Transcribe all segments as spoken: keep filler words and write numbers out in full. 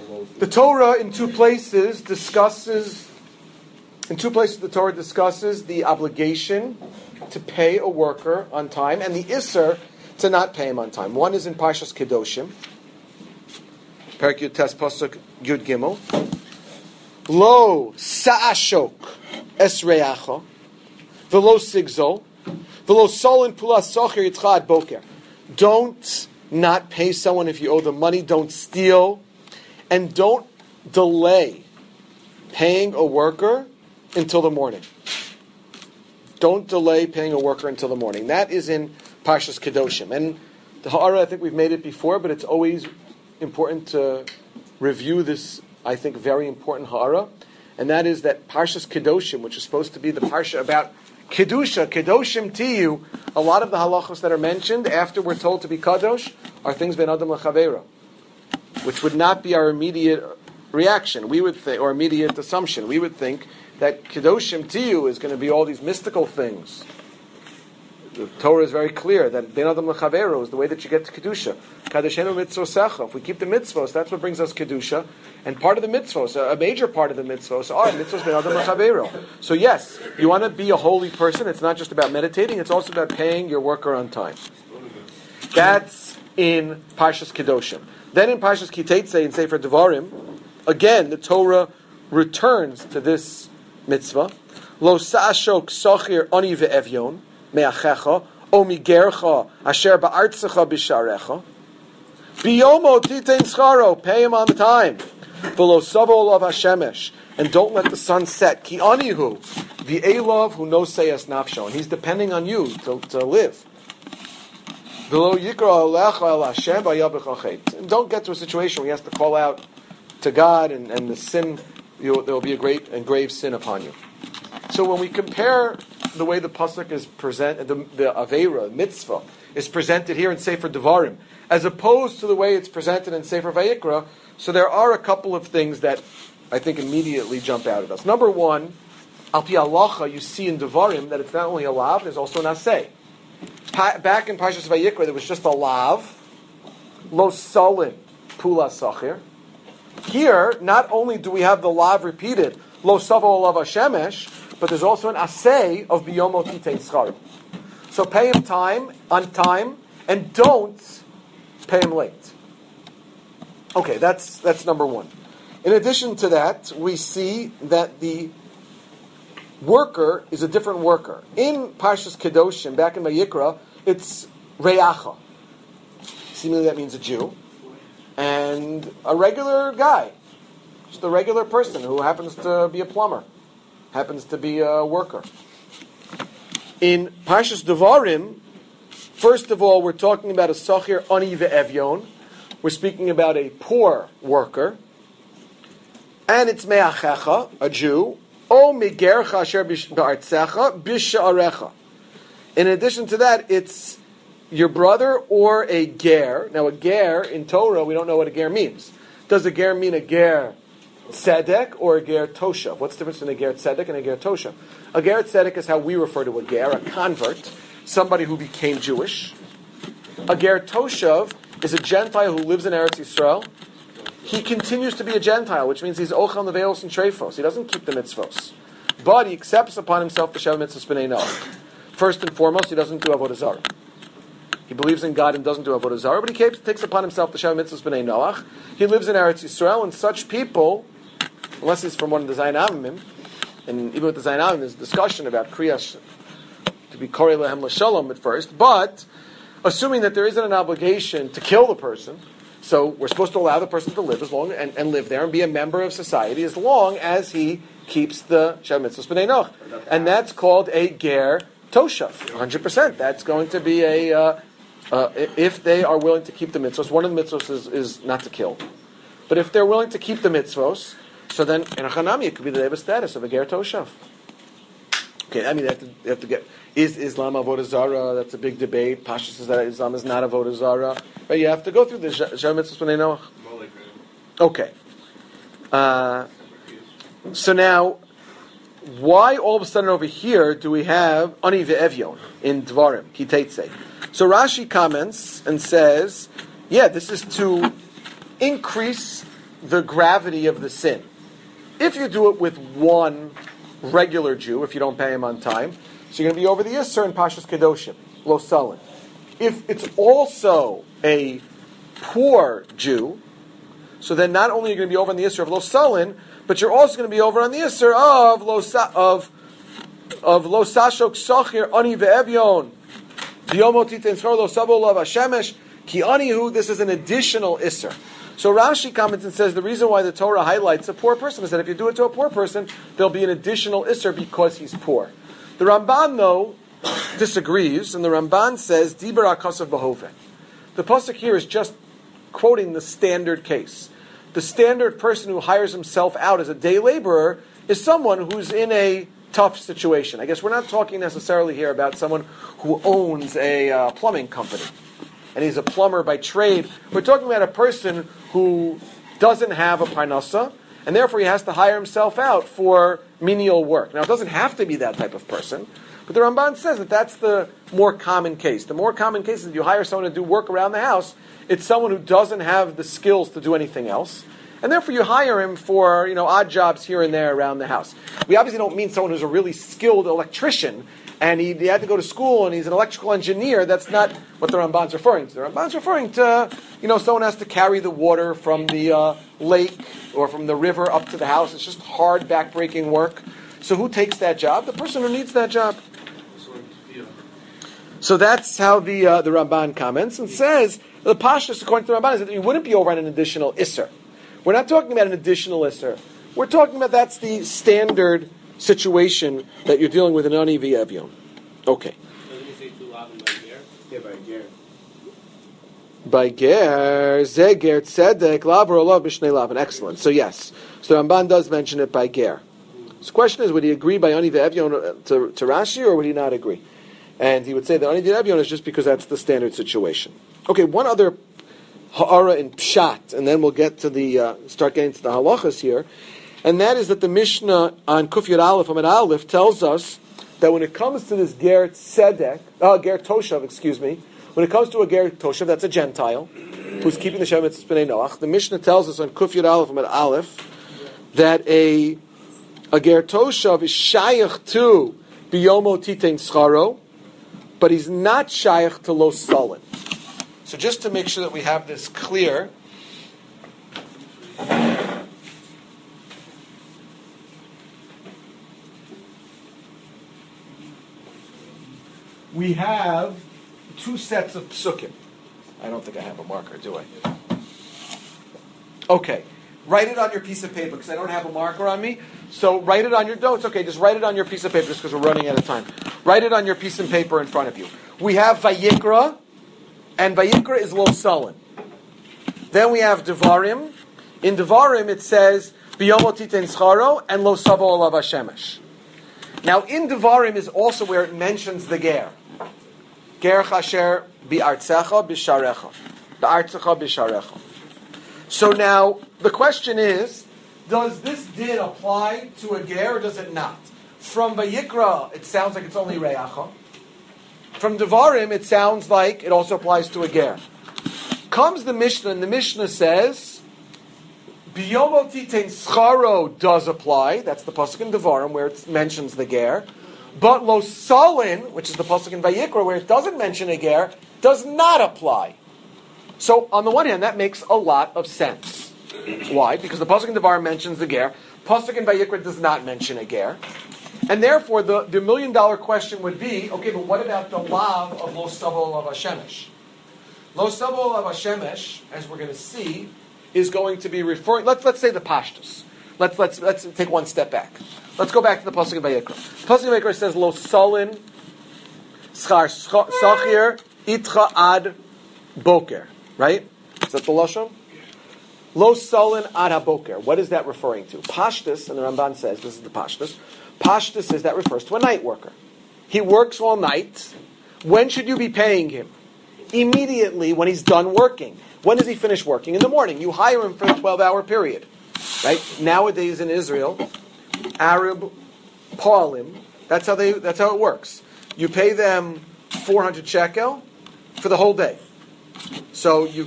The Torah in two places discusses, in two places the Torah discusses the obligation to pay a worker on time and the Isser to not pay him on time. One is in Parshas Kedoshim, Perek Yud Tes Pasuk Yud Gimel. Lo sa'ashok esreacha, velo sigzol, velo solin pulas socher yitzchad boker. Don't not pay someone if you owe them money. Don't steal, and don't delay paying a worker until the morning. Don't delay paying a worker until the morning. That is in Parshas Kedoshim. And the Ha'ara, I think we've made it before, but it's always important to review this, I think, very important Ha'ara. And that is that Parshas Kedoshim, which is supposed to be the Parsha about Kedusha, Kedoshim Tiyu, a lot of the halachos that are mentioned after we're told to be Kadosh are things ben Adam l'Chavera, which would not be our immediate reaction. We would think, or immediate assumption. We would think that Kedoshim Tiyu is going to be all these mystical things. The Torah is very clear that ben Adam l'Chavera is the way that you get to Kedusha. Kadeshenu mitzvosecha. If we keep the mitzvos, that's what brings us Kedusha. And part of the mitzvos, a major part of the mitzvos, are mitzvos ben Adam l'Chavera. So yes, you want to be a holy person. It's not just about meditating. It's also about paying your worker on time. That's in Parshas Kedoshim. Then in Parshas Kiteitzei in Sefer Devarim, again the Torah returns to this mitzvah. Lo sa'ashok sochir ani ve'evyon me'achecha o migercha asher ba'artzecha b'sharecha biyomo titein scharo, pay him on time. V'lo savo olav hashemesh, and don't let the sun set. Ki anihu v'elav hu no seyas nafsho, and he's depending on you to, to live. V'lo yikra alecha el Hashem v'yabich achet, and don't get to a situation where he has to call out to God, and, and the sin, you, there will be a great and grave sin upon you. So when we compare the way the pasuk is presented, the, the Aveira, mitzvah, is presented here in Sefer Devarim, as opposed to the way it's presented in Sefer Vayikra, so there are a couple of things that I think immediately jump out at us. Number one, al pi halacha, you see in Devarim that it's not only a lav, there's also an aseh. Pa- back in Parshas Vayikra, there was just a lav, lo solin pula sachir. Here, not only do we have the lav repeated, lo savo olav hashemesh, but there's also an aseh of biyomo titein schar. So pay him time, on time, and don't pay him late. Okay, that's that's number one. In addition to that, we see that the worker is a different worker. In Parshas Kedoshim, back in Vayikra, it's reacha. Seemingly that means a Jew. And a regular guy. Just a regular person who happens to be a plumber. Happens to be a worker. In Parshas Devarim, first of all, we're talking about a Sachir Ani ve'Evyon. We're speaking about a poor worker. And it's Me'achecha, a Jew. O Migercha Asher B'Artzecha B'Sha'arecha. In addition to that, it's your brother or a ger. Now a ger, in Torah, we don't know what a ger means. Does a ger mean a ger tzedek or a ger toshav? What's the difference between a ger tzedek and a ger toshav? A ger tzedek is how we refer to a ger, a convert, somebody who became Jewish. A ger toshav is a Gentile who lives in Eretz Yisrael. He continues to be a Gentile, which means he's ochel neveos and treifos. He doesn't keep the mitzvos. But he accepts upon himself the Sheva mitzvahs b'nei Noach. First and foremost, he doesn't do avodah zarah. He believes in God and doesn't do avodah zarah, but he takes upon himself the Sheva mitzvahs b'nei Noach. He lives in Eretz Yisrael, and such people, unless he's from one of the Zayin Avimim, and even with the Zayin Avimim, there's discussion about kriyas to be korei lehem l'shalom at first, but assuming that there isn't an obligation to kill the person, so we're supposed to allow the person to live as long and, and live there and be a member of society as long as he keeps the Sheva mitzvahs b'nei Noach, and that's called a ger toshav, one hundred percent. That's going to be a uh, uh, if they are willing to keep the mitzvos. One of the mitzvos is, is not to kill, but if they're willing to keep the mitzvos, so then in a chanami it could be the deva status of a ger toshav. Okay, I mean they have to, they have to get is Islam avodah zarah? That's a big debate. Pasha says that Islam is not avodah zarah, but you have to go through the Sheva mitzvahs b'nei Noach. Okay, uh, so now, why all of a sudden over here do we have Ani ve'Evyon in Dvarim, Kiteitzei? So Rashi comments and says, yeah, this is to increase the gravity of the sin. If you do it with one regular Jew, if you don't pay him on time, so you're going to be over the Isser in Pashas Kedoshim, Lo Salin. If it's also a poor Jew, so then not only are you going to be over on the Isser of Lo Salin, but you're also going to be over on the Isser of Lo Sa- of of Lo Sashok Sochir Ani Ve'evyon B'yomot Titen Schar Lo Sabo Lo Vashemesh Ki Anihu. This is an additional Isser. So Rashi comments and says the reason why the Torah highlights a poor person is that if you do it to a poor person, there'll be an additional Isser because he's poor. The Ramban, though, disagrees, and the Ramban says, Diber HaKasav B'Hoveh. The pasuk here is just quoting the standard case. The standard person who hires himself out as a day laborer is someone who's in a tough situation. I guess we're not talking necessarily here about someone who owns a uh, plumbing company, and he's a plumber by trade. We're talking about a person who doesn't have a parnasa, and therefore he has to hire himself out for menial work. Now, it doesn't have to be that type of person, but the Ramban says that that's the more common case. The more common case is that you hire someone to do work around the house. It's someone who doesn't have the skills to do anything else, and therefore you hire him for, you know, odd jobs here and there around the house. We obviously don't mean someone who's a really skilled electrician, and he, he had to go to school, and he's an electrical engineer. That's not what the Ramban's referring to. The Ramban's referring to, you know, someone has to carry the water from the uh, lake or from the river up to the house. It's just hard, back-breaking work. So who takes that job? The person who needs that job. So that's how the uh, the Ramban comments and says, the pashtus, according to the Ramban, is that you wouldn't be over on an additional Isser. We're not talking about an additional Isser. We're talking about that's the standard situation that you're dealing with in Ani V'Evyon. Okay. By Ger, Zeger, Tzedek, Lav or Olav, B'Shnei Lavan. Excellent. So yes. So Ramban does mention it by Ger. So the question is, would he agree by Ani V'Evyon to, to Rashi, or would he not agree? And he would say that Ani V'Evyon is just because that's the standard situation. Okay, one other ha'ara in Pshat, and then we'll get to the, uh, start getting to the halachas here. And that is that the Mishnah on Kuf Yud Aleph Amud Aleph tells us that when it comes to this Ger Tzedek, uh, Ger Toshav, excuse me, when it comes to a Ger Toshav, that's a Gentile, who's keeping the Shem Mitzvahs B'nai Noach, the Mishnah tells us on Kuf Yud Aleph Amud Aleph that a, a Ger Toshav is Shayach to Biyomo Titein Scharo, but he's not Shayach to Lo Salin. So just to make sure that we have this clear, we have two sets of psukim. I don't think I have a marker, do I? Okay. Write it on your piece of paper, because I don't have a marker on me. So write it on your, no, it's okay, just write it on your piece of paper, just because we're running out of time. Write it on your piece of paper in front of you. We have Vayikra, and Vayikra is Lo Salin. Then we have Devarim. In Devarim it says, B'yomo Titein Scharo, and Lo Savo Olav Hashemesh. Now in Devarim is also where it mentions the Ger. Ger Chasher Bi'artzecha B'sharecha. B'artzecha B'sharecha. So now, the question is, does this din apply to a ger or does it not? From Vayikra, it sounds like it's only reacha. From Devarim, it sounds like it also applies to a ger. Comes the Mishnah, and the Mishnah says, Biyomo Titein Scharo does apply. That's the pasuk in Devarim where it mentions the ger. But Lo Salin, which is the pasuk in Vayikra where it doesn't mention a ger, does not apply. So, on the one hand, that makes a lot of sense. Why? Because the pasuk in Devarim mentions the ger. Pasuk in Vayikra does not mention a ger. And therefore, the, the million-dollar question would be, okay, but what about the lav of Lo Savo Olav Hashemesh? Lo Savo Olav Hashemesh, as we're going to see, is going to be referring, let's, let's say the pashtus. Let's, let's, let's take one step back. Let's go back to the pasuk in Vayikra. The pasuk in Vayikra says, Lo Salin, Schar Sachir, Itcha Ad Boker. Right? Is that the Lashon? Lo Salin Ad HaBoker. What is that referring to? Pashtus, and the Ramban says, this is the Pashtus. Pashtus says that refers to a night worker. He works all night. When should you be paying him? Immediately when he's done working. When does he finish working? In the morning. You hire him for the twelve-hour period. Right? Nowadays in Israel, Arab Paulim, that's how they that's how it works. You pay them four hundred shekel for the whole day. So you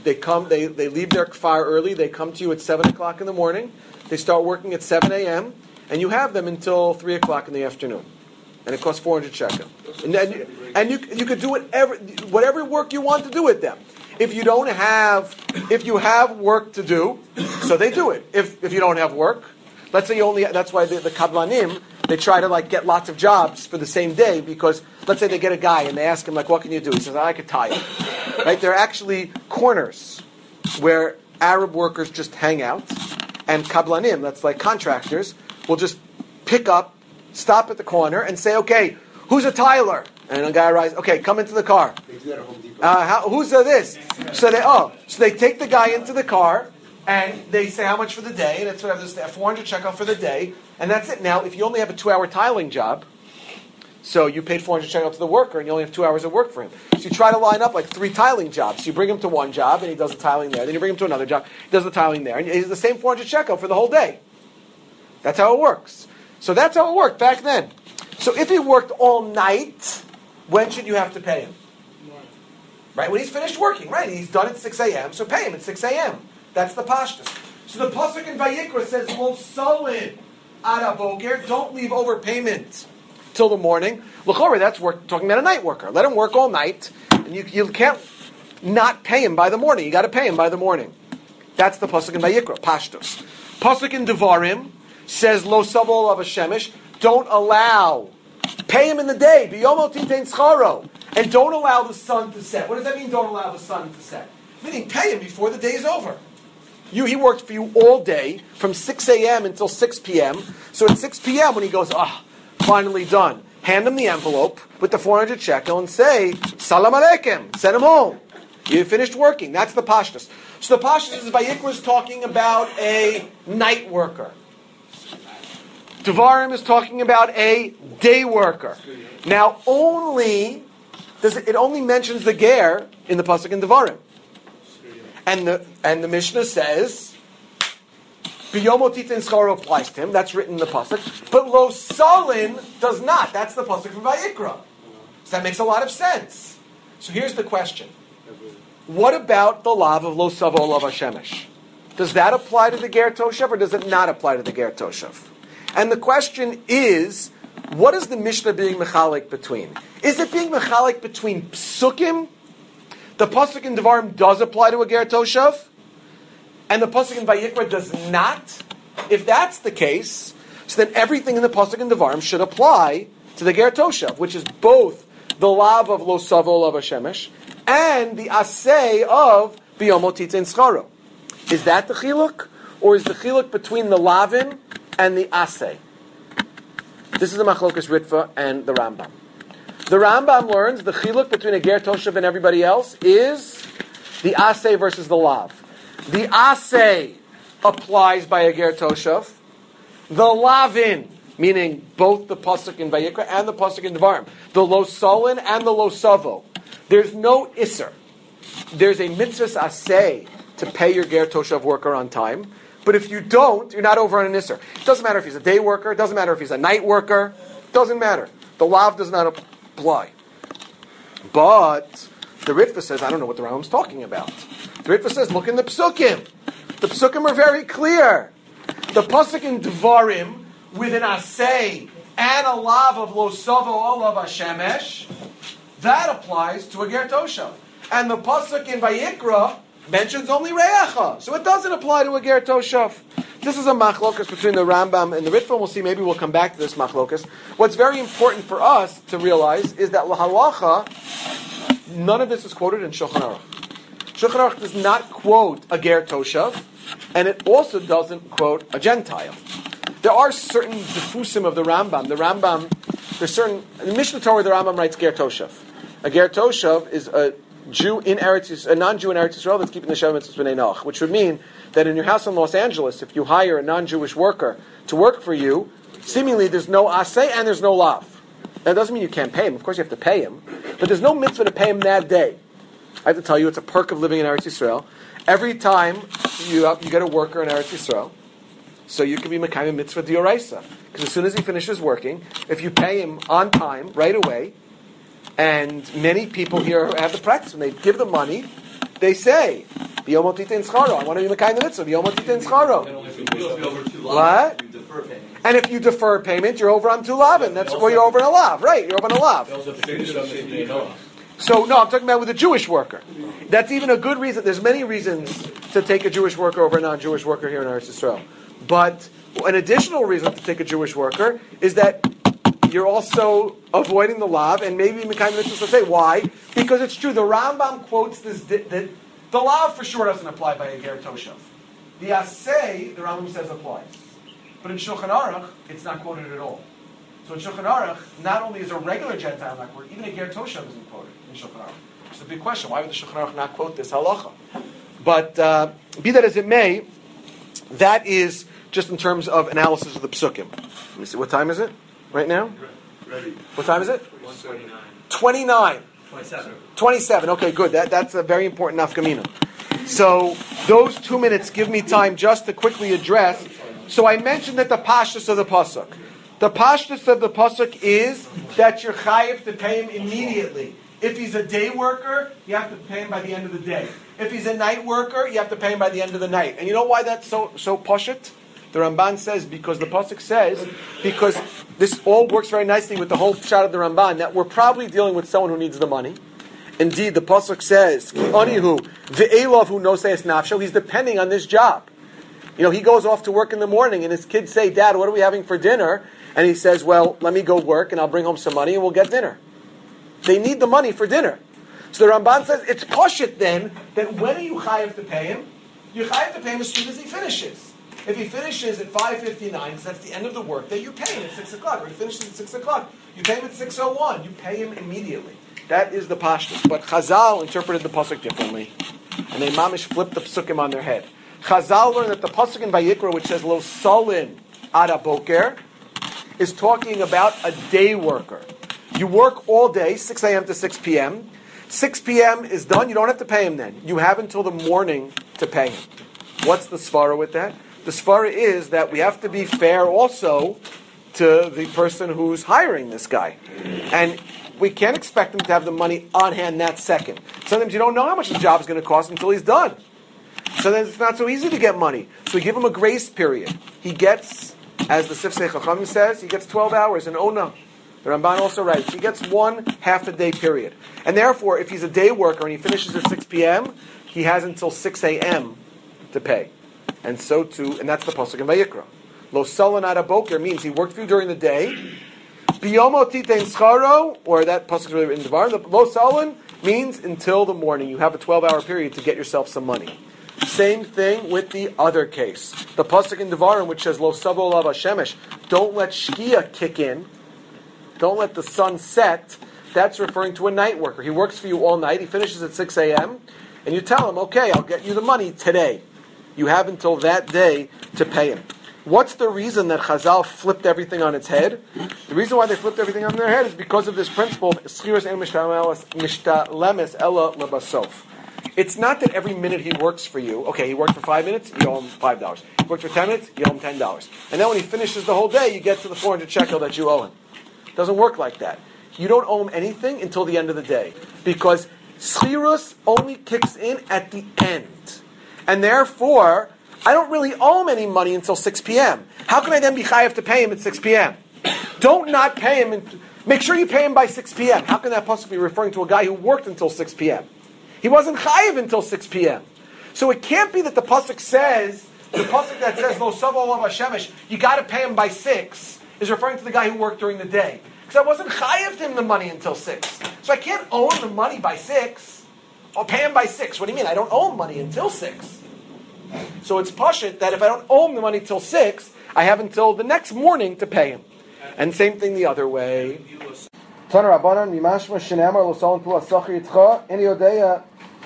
They come, they, they leave their kfar early, they come to you at seven o'clock in the morning, they start working at seven a.m., and you have them until three o'clock in the afternoon. And it costs four hundred shekel. And, and, you, and you, you could do whatever, whatever work you want to do with them. If you don't have, if you have work to do, so they do it. If if you don't have work, let's say you only, that's why the, the kablanim, they try to like get lots of jobs for the same day, because let's say they get a guy and they ask him like, what can you do? He says, I could tile. Right? There are actually corners where Arab workers just hang out, and kablanim, that's like contractors, will just pick up, stop at the corner and say, okay, who's a tiler? And a guy arrives, okay, come into the car. Uh, how, who's uh, this? So they, oh, so they take the guy into the car, and they say how much for the day, and it's whatever, this four hundred shekel for the day, and that's it. Now, if you only have a two-hour tiling job, so you paid four hundred shekel to the worker, and you only have two hours of work for him. So you try to line up like three tiling jobs. So you bring him to one job, and he does the tiling there. Then you bring him to another job, he does the tiling there, and he's the same four hundred shekel for the whole day. That's how it works. So that's how it worked back then. So if he worked all night, when should you have to pay him? Right, when he's finished working, right? He's done at six a.m., so pay him at six a.m. That's the pashtus. So the pasuk in Vayikra says, Lo solin ad boker, don't leave overpayment till the morning. L'chorah, that's work, talking about a night worker. Let him work all night, and you, you can't not pay him by the morning. You got to pay him by the morning. That's the pasuk in Vayikra, pashtus. Pasuk in Devarim says, Lo savol of a shemesh, don't allow, pay him in the day, biyomo titein scharo, and don't allow the sun to set. What does that mean, don't allow the sun to set? Meaning, pay him before the day is over. You, he worked for you all day, from six a.m. until six p.m., so at six p.m. when he goes, ah, oh, finally done, hand him the envelope with the four hundred shekel and say, Salam Aleikum, send him home. You finished working. That's the pashtus. So the pashtus is, Vayikra is talking about a night worker. Devarim is talking about a day worker. Now, only does it, it only mentions the ger in the pasuk in Devarim, and the and the Mishnah says biyomo titein scharo applies to him. That's written in the pasuk, but lo salin does not. That's the pasuk from Vayikra. So that makes a lot of sense. So here's the question: what about the lav of lo savo lav hashemesh? Does that apply to the ger toshav, or does it not apply to the ger toshav? And the question is, what is the Mishnah being mechalik between? Is it being mechalik between psukim? The pasuk in Devarim does apply to a ger toshav, and the pasuk in Vayikra does not. If that's the case, so then everything in the pasuk in Devarim should apply to the ger toshav, which is both the lav of lo savo lav hashemesh and the asay of biyomo titein scharo. Is that the chiluk, or is the chiluk between the lavin and the asay? This is the Machlokas Ritva and the Rambam. The Rambam learns the chiluk between a ger toshav and everybody else is the asay versus the lav. The asay applies by a ger toshav. The lavin, meaning both the pasuk in Vayikra and the pasuk in Devarim, the lo solin and the lo savo, there's no isser. There's a mitzvah asay to pay your ger toshav worker on time. But if you don't, you're not over on an isser. It doesn't matter if he's a day worker. It doesn't matter if he's a night worker. It doesn't matter. The lav does not apply. But the Ritva says, I don't know what the Rambam's talking about. The Ritva says, look in the psukim. The psukim are very clear. The pasuk in Devarim with an asay and a lav of lo savo olav hashemesh, that applies to a ger toshav. And the pasuk in Vayikra mentions only re'acha, so it doesn't apply to a ger toshav. This is a machlokas between the Rambam and the Ritva. We'll see, maybe we'll come back to this machlokas. What's very important for us to realize is that lahalacha, none of this is quoted in Shulchan Aruch. Shulchan Aruch does not quote a ger toshav, and it also doesn't quote a Gentile. There are certain defusim of the Rambam. The Rambam, there's certain, in the Mishnah Torah, the Rambam writes ger toshav. A ger toshav is a Jew in Eretz Yisrael, a non-Jew in Eretz Yisrael that's keeping the Shavah Mitzvahs B'nai Noach, which would mean that in your house in Los Angeles, if you hire a non-Jewish worker to work for you, seemingly there's no asay and there's no lav. That doesn't mean you can't pay him. Of course you have to pay him, but there's no mitzvah to pay him that day. I have to tell you, it's a perk of living in Eretz Yisrael. Every time you you get a worker in Eretz Yisrael, so you can be mekayim mitzvah d'oraisa, because as soon as he finishes working, if you pay him on time right away. And many people here have the practice when they give the money, they say, B'yom otitein scharo. I want to be Mekayim the mitzvah. B'yom otitein scharo. What? And if you defer payment, you're over on two lavin. That's where you're over on a lav. Right, you're over on a lav. So, no, I'm talking about with a Jewish worker. That's even a good reason. There's many reasons to take a Jewish worker over a non-Jewish worker here in Eretz Yisrael. But an additional reason to take a Jewish worker is that you're also avoiding the lav, and maybe Mekayim Mitzvah will say, why? Because it's true. The Rambam quotes this, that the, the lav for sure doesn't apply by a Ger Toshav. The Asay, the Rambam says, applies. But in Shulchan Aruch, it's not quoted at all. So in Shulchan Aruch, not only is a regular Gentile not quoted, even a Ger Toshav isn't quoted in Shulchan Aruch. It's a big question. Why would the Shulchan Aruch not quote this halacha? But uh, be that as it may, that is just in terms of analysis of the psukim. Let me see. What time is it right now? Ready. What time is it? one twenty-nine. twenty-nine. twenty-seven. twenty-seven. Okay, good. That, that's a very important nafkamina. So those two minutes give me time just to quickly address. So I mentioned that the pashtus of the pasuk. The pashtus of the pasuk is that you're chayiv to pay him immediately. If he's a day worker, you have to pay him by the end of the day. If he's a night worker, you have to pay him by the end of the night. And you know why that's so so pashut? The Ramban says, because the pasuk says, because this all works very nicely with the whole shot of the Ramban, that we're probably dealing with someone who needs the money. Indeed, the pasuk says, Anihu ve'elav hu noseis nafsho. He's depending on this job. You know, he goes off to work in the morning, and his kids say, "Dad, what are we having for dinner?" And he says, "Well, let me go work, and I'll bring home some money, and we'll get dinner." They need the money for dinner. So the Ramban says, it's pashut then, that when are you chayiv to pay him? You're chayiv to pay him as soon as he finishes. If he finishes at five fifty-nine, so that's the end of the workday, you pay him at six o'clock. Or he finishes at six o'clock, you pay him at six oh one. You pay him immediately. That is the pashtus. But Chazal interpreted the pasuk differently. And they mamish flipped the psukim on their head. Chazal learned that the pasuk in Vayikra, which says, Lo salin ad aboker, is talking about a day worker. You work all day, six a.m. to six p.m. six p.m. is done, you don't have to pay him then. You have until the morning to pay him. What's the svara with that? The svara is that we have to be fair also to the person who's hiring this guy. And we can't expect him to have the money on hand that second. Sometimes you don't know how much the job is going to cost until he's done. So then it's not so easy to get money. So we give him a grace period. He gets, as the Sifsei Chachamim says, he gets twelve hours in Ona. The Ramban also writes, he gets one half a day period. And therefore, if he's a day worker and he finishes at six p.m., he has until six a.m. to pay. And so too, and that's the pasuk in Vayikra. Lo salan ad aboker means he worked for you during the day. Biyomo titein scharo, or that pasuk is really written in Devarim. The lo salan means until the morning. You have a twelve-hour period to get yourself some money. Same thing with the other case. The pasuk in Devarim, which says lo savo lav hashemesh, don't let shkia kick in. Don't let the sun set. That's referring to a night worker. He works for you all night. He finishes at six a.m. And you tell him, okay, I'll get you the money today. You have until that day to pay him. What's the reason that Chazal flipped everything on its head? The reason why they flipped everything on their head is because of this principle, Schiras en mishtalemes ella lebasof. It's not that every minute he works for you, okay, he worked for five minutes, you owe him five dollars. He worked for ten minutes, you owe him ten dollars. And then when he finishes the whole day, you get to the four hundred shekel that you owe him. It doesn't work like that. You don't owe him anything until the end of the day. Because Schiras only kicks in at the end. And therefore, I don't really owe him any money until six p.m. How can I then be chayav to pay him at six p.m.? Don't not pay him. And make sure you pay him by six p.m. How can that possibly be referring to a guy who worked until six p.m.? He wasn't chayav until six p.m. So it can't be that the pasuk says, the pasuk that says, Lo savo lav hashemesh, you got to pay him by six, is referring to the guy who worked during the day. Because I wasn't chayav him the money until six. So I can't owe him the money by six. I'll pay him by six. What do you mean? I don't owe him money until six. So it's pashut that if I don't owe him the money till six, I have until the next morning to pay him. And same thing the other way. Tana Rabbanan mimashma shenamar lo salon tu asachir yitcha eni odeya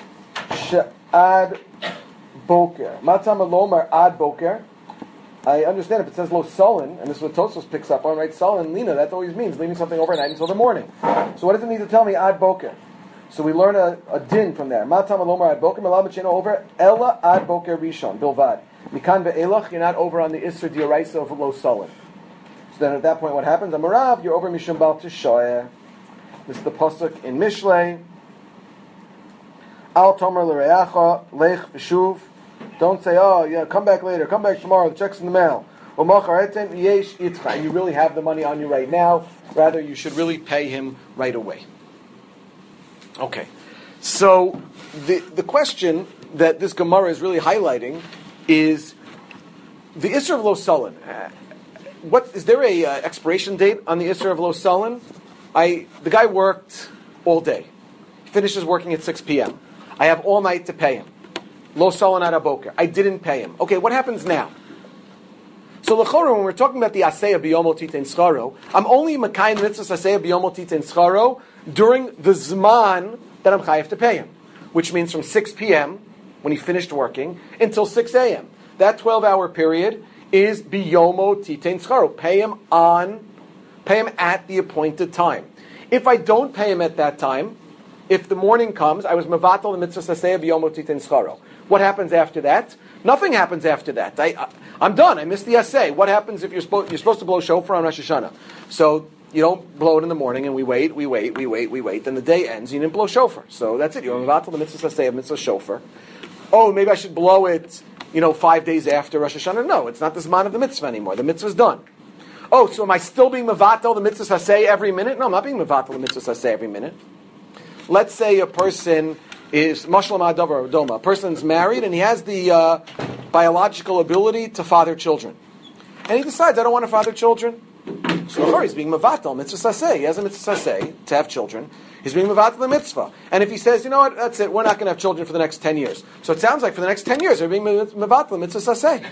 she'ad boker. Matam alomar ad boker. I understand if it says lo sullen, and this is what Tosfos picks up on, right? Sullen, lina, that always means leaving something overnight until the morning. So what does it need to tell me ad boker? So we learn a, a din from there. Matam alomar ad boker, melad b'chena over, ella ad boker rishon, bilvad. Mikan ve'elach, you're not over on the isser dioraisa of lo sullen. So then at that point what happens? Amarav, you're over mishum bal tishoyeh. This is the pasuk in Mishlei. Al tomer l'reacha lech v'shuv. Don't say, oh, yeah, come back later, come back tomorrow, the check's in the mail. And you really have the money on you right now. Rather, you should really pay him right away. Okay. So, the the question that this Gemara is really highlighting is the Isser of Lo Sullen. Uh, what is there a uh, expiration date on the Isser of Lo Sullen? I the guy worked all day. He finishes working at six p.m. I have all night to pay him. Lo Sullen ad aboker. I didn't pay him. Okay, what happens now? So l'chora, when we're talking about the aseya biyomo titein scharo, I'm only makayim mitzvahs aseya biyomo titein scharo during the zman that I'm chayav to pay him, which means from six p.m. when he finished working until six a.m. That twelve-hour period is biyomo titein scharo. Pay him on, pay him at the appointed time. If I don't pay him at that time, if the morning comes, I was mevatel the mitzvahs aseya biyomo titein scharo. What happens after that? Nothing happens after that. I, I, I'm done. I missed the assay. What happens if you're, spo- you're supposed to blow shofar on Rosh Hashanah? So you don't blow it in the morning, and we wait, we wait, we wait, we wait. Then the day ends, and you didn't blow shofar. So that's it. You're mevatel the mitzvah assay of mitzvah shofar. Oh, maybe I should blow it, you know, five days after Rosh Hashanah. No, it's not the zman of the mitzvah anymore. The mitzvah's done. Oh, so am I still being mevatel the mitzvah assay every minute? No, I'm not being mevatel the mitzvah assay every minute. Let's say a person is mashlam adavar doma. A person's married and he has the uh, biological ability to father children, and he decides I don't want to father children. So he's being mevatel mitzvah saseh. He has a mitzvah saseh to have children. He's being mevatel the mitzvah. And if he says, you know what, that's it, we're not going to have children for the next ten years. So it sounds like for the next ten years they're being mevatel mitzvah saseh.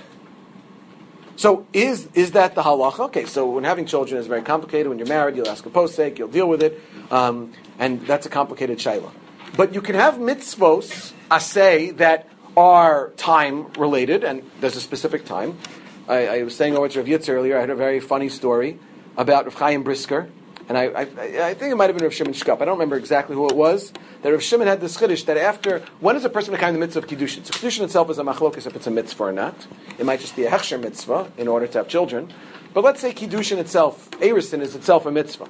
So is is that the halacha? Okay, so when having children is very complicated. When you're married, you'll ask a posek, you'll deal with it, um, and that's a complicated shayla. But you can have mitzvos, asay, that are time related, and there's a specific time. I, I was saying over to Rav Yitz earlier, I had a very funny story about Rav Chaim Brisker, and I, I, I think it might have been Rav Shimon Shkop. I don't remember exactly who it was. That Rav Shimon had this chiddush that after, when is a person becoming the mitzvah of kiddushin? So kiddushin itself is a machlokes if it's a mitzvah or not. It might just be a hechsher mitzvah in order to have children. But let's say kiddushin itself, erisin is itself a mitzvah.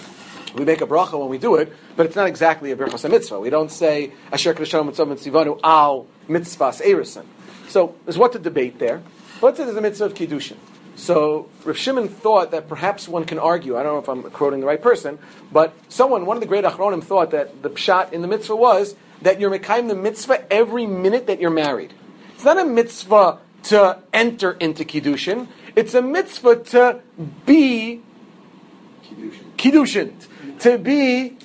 We make a bracha when we do it, but it's not exactly a birchas mitzvah. We don't say asher kedushanim mitzvah mitzivanu al mitzvahs erisin. So there's what to debate there. But let's say there's a mitzvah of kiddushin. So Rav Shimon thought that perhaps one can argue. I don't know if I'm quoting the right person, but someone, one of the great achronim, thought that the pshat in the mitzvah was that you're mekayim the mitzvah every minute that you're married. It's not a mitzvah to enter into kiddushin. It's a mitzvah to be kiddushin. kiddushin. To be,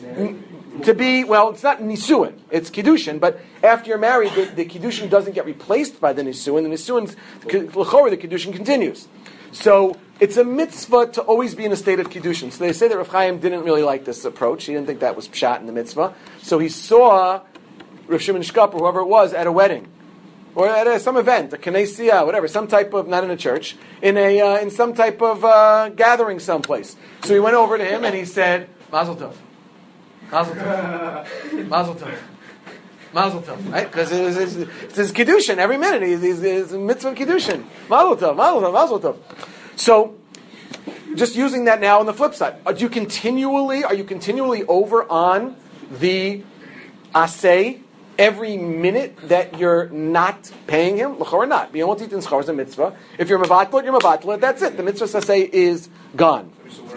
to be, well, it's not nisuin, it's kiddushin, but after you're married, the, the kiddushin doesn't get replaced by the nisuin, the nisuin, l'chorah, the kiddushin continues. So, it's a mitzvah to always be in a state of kiddushin. So they say that Rav Chaim didn't really like this approach, he didn't think that was pshat in the mitzvah, so he saw Rav Shimon Shkop, or whoever it was, at a wedding, or at a, some event, a knessia, whatever, some type of, not in a church, in a uh, in some type of uh, gathering someplace. So he went over to him and he said, Mazel tov. Mazel tov. Mazel tov. Mazel tov. Right? Because it's, it's, it's his kiddushin every minute. He's, he's, he's a mitzvah kiddushin. Mazel tov. Mazel tov. Mazel tov. So, just using that now on the flip side, are you continually, are you continually over on the asay every minute that you're not paying him? L'chor not. B'yom titin schar is a mitzvah. If you're mevatlet, you're mevatlet. That's it. The mitzvah asay is gone.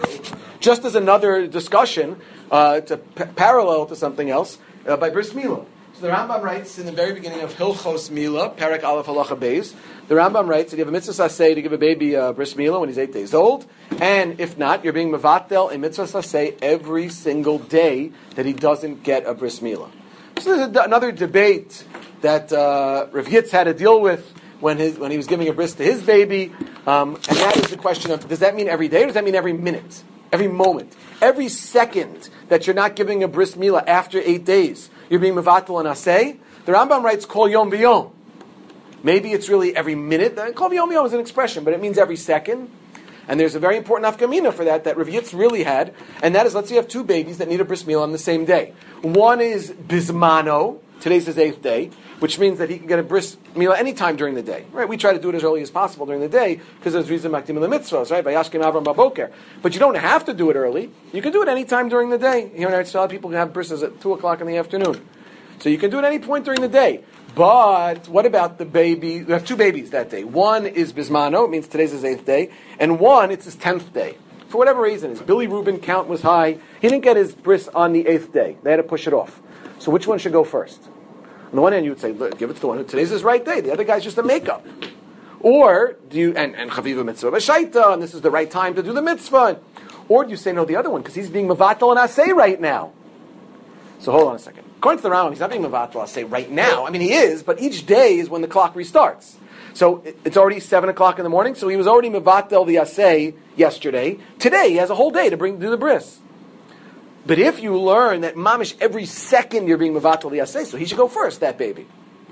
Just as another discussion, uh, to p- parallel to something else, uh, by Bris Milah. So the Rambam writes in the very beginning of Hilchos Milah, Perek Aleph Halacha Beis, the Rambam writes that you have a mitzvah saseh to give a baby uh, Bris Milah when he's eight days old, and if not, you're being mevatel a mitzvah saseh every single day that he doesn't get a Bris Milah. So there's a, another debate that uh, Rav Yitz had to deal with when his when he was giving a bris to his baby, um, and that is the question of, does that mean every day or does that mean every minute? Every moment, every second that you're not giving a bris milah after eight days, you're being mevatel and asay. The Rambam writes kol yom v'yom. Maybe it's really every minute. Kol yom v'yom is an expression, but it means every second. And there's a very important nafkamina for that that Rav Yitz really had, and that is, let's say you have two babies that need a bris milah on the same day. One is bismano. Today's his eighth day, which means that he can get a bris milah anytime during the day. Right? We try to do it as early as possible during the day because there's reason makdim the mitzvahs, right? By Yashkim Avram Baboker. But you don't have to do it early. You can do it anytime during the day. Here in Eretz Yisrael, people can have brises at two o'clock in the afternoon. So you can do it at any point during the day. But what about the baby? We have two babies that day. One is Bismano, it means today's his eighth day, and one, it's his tenth day. For whatever reason, his Billy Reuben count was high. He didn't get his bris on the eighth day. They had to push it off. So which one should go first? On the one hand, you would say, look, give it to the one who today's his right day. The other guy's just a makeup. Or do you, and, and Chaviva mitzvah b'shaita, and this is the right time to do the mitzvah. Or do you say, no, the other one, because he's being mevatel and asay right now. So hold on a second. According to the Rambam, he's not being mevatel asay right now. I mean, he is, but each day is when the clock restarts. So it's already seven o'clock in the morning, so he was already mevatel the asay yesterday. Today, he has a whole day to bring do the bris. But if you learn that mamish every second you're being mevatel the asay, so he should go first, that baby.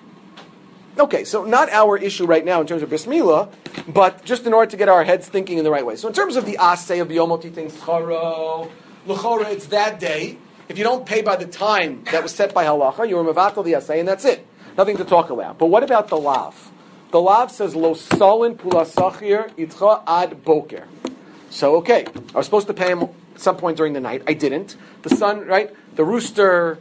Okay, so not our issue right now in terms of bris milah, but just in order to get our heads thinking in the right way. So in terms of the asay of the yomot titin scharo, l'chora, it's that day. If you don't pay by the time that was set by halacha, you're mevatel the asay, and that's it. Nothing to talk about. But what about the lav? The lav says lo salin pulasachir itcha ad boker. So okay, I was supposed to pay him at some point during the night. I didn't. The sun, right? The rooster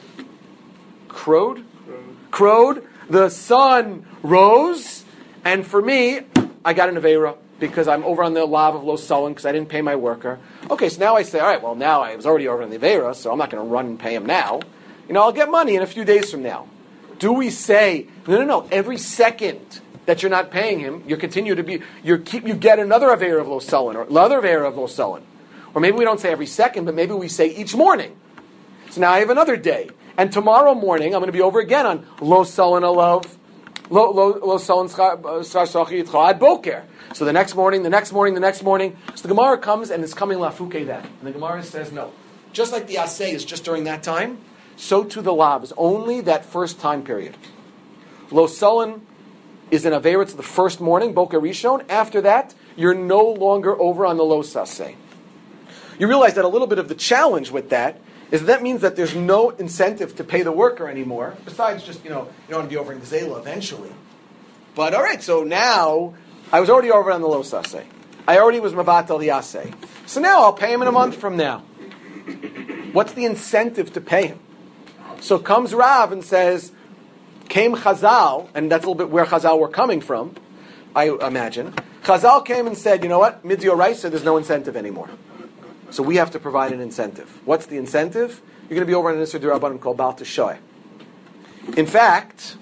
crowed, crowed. The sun rose, and for me, I got an aveira because I'm over on the lav of lo salin because I didn't pay my worker. Okay, so now I say, all right, well now I was already over on the aveira, so I'm not going to run and pay him now. You know, I'll get money in a few days from now. Do we say no, no, no? Every second that you're not paying him, you continue to be you keep you get another aveira of lo salin or another aveira of lo salin, or maybe we don't say every second, but maybe we say each morning. So now I have another day. And tomorrow morning, I'm going to be over again on Lo Salin Alav, Lo Lo Salin Sachi Yitzchad Boker. So the next morning, the next morning, the next morning. So the Gemara comes and it's coming Lafuke then. And the Gemara says, no. Just like the Asay is just during that time, so too the Lav is only that first time period. Lo Salin is an Aveira, it's the first morning, Boker Rishon. After that, you're no longer over on the Lo Saseh. You realize that a little bit of the challenge with that is that, that means that there's no incentive to pay the worker anymore, besides just, you know, you don't want to be over in Gzela eventually. But all right, so now, I was already over on the Lo Saseh. I already was Mavatel the Aseh. So now I'll pay him in a month from now. What's the incentive to pay him? So comes Rav and says, came Chazal, and that's a little bit where Chazal were coming from, I imagine. Chazal came and said, you know what, Midioraisa, there's no incentive anymore. So we have to provide an incentive. What's the incentive? You're going to be over on an Isser D'Rabbanan called Baal Teshoy. In fact,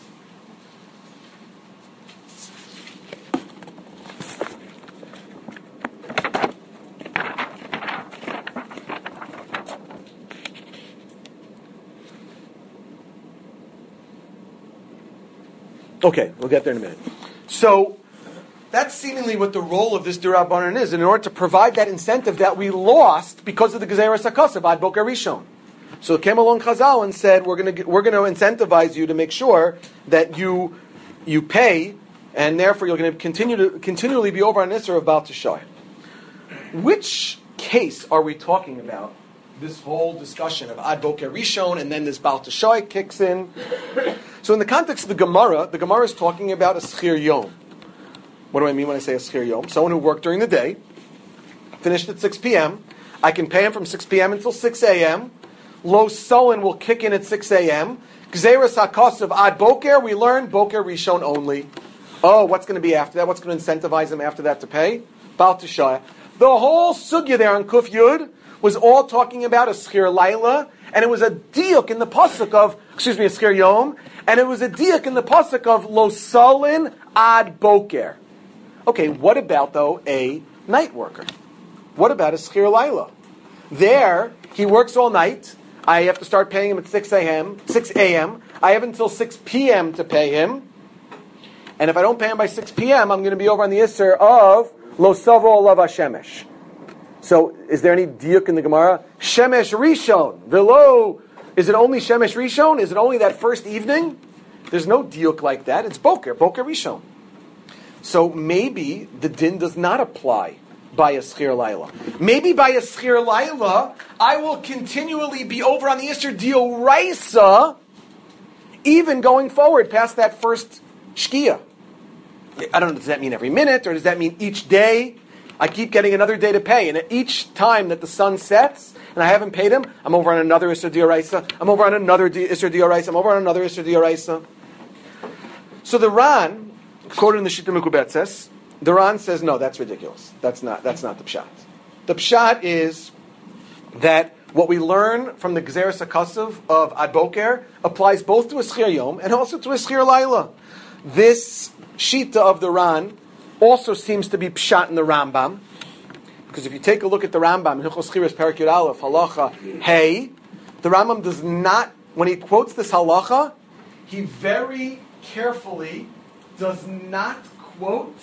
okay, we'll get there in a minute. So, that's seemingly what the role of this D'Rabbanan is, in order to provide that incentive that we lost because of the Gezeras HaKosav ad Boker Rishon. So it came along Chazal and said, we're going to we're going to incentivize you to make sure that you you pay, and therefore you're going to continue to continually be over on Isser of Baal Teshoy. Which case are we talking about? This whole discussion of ad Boker Rishon, and then this Baal Teshoy kicks in. So in the context of the Gemara, the Gemara is talking about a Schir Yom. What do I mean when I say a Schir Yom? Someone who worked during the day, finished at six p.m. I can pay him from six p.m. until six a.m. Lo Salin will kick in at six a.m. Gzeras HaKosav ad Boker, we learn Boker Rishon only. Oh, what's going to be after that? What's going to incentivize him after that to pay? Baal Teshoy. The whole sugya there on Kuf Yud was all talking about a Schir Laila, and it was a diuk in the pasuk of, excuse me, a Schir Yom, and it was a diuk in the pasuk of Lo Salin ad Boker. Okay, what about, though, a night worker? What about a Schir Laila? There, he works all night. I have to start paying him at six a.m. six a.m. I have until six p.m. to pay him. And if I don't pay him by six p.m., I'm going to be over on the Isser of Lo Savo Olav HaShemesh. So, is there any diuk in the Gemara? Shemesh Rishon. Velo, is it only Shemesh Rishon? Is it only that first evening? There's no diuk like that. It's Boker, Boker Rishon. So maybe the din does not apply by a Schir Laila. Maybe by a Schir Laila, I will continually be over on the Isser D'Oraisa, even going forward past that first Shkia. I don't know, does that mean every minute, or does that mean each day? I keep getting another day to pay, and at each time that the sun sets, and I haven't paid him, I'm over on another Isser D'Oraisa, I'm over on another Isser D'Oraisa, I'm over on another Isser D'Oraisa. So the Ran, quoted in the Shita Mekubetzes, the Ran says, no, that's ridiculous. That's not, that's not the Pshat. The Pshat is that what we learn from the Gzeres HaKasav of Ad Boker applies both to a Schir Yom and also to a Schir Laila. This Shita of the Ran also seems to be Pshat in the Rambam, because if you take a look at the Rambam, Hilchos Schiras Perek Yud Aleph, Halacha Hey, the Rambam does not, when he quotes this halacha, he very carefully does not quote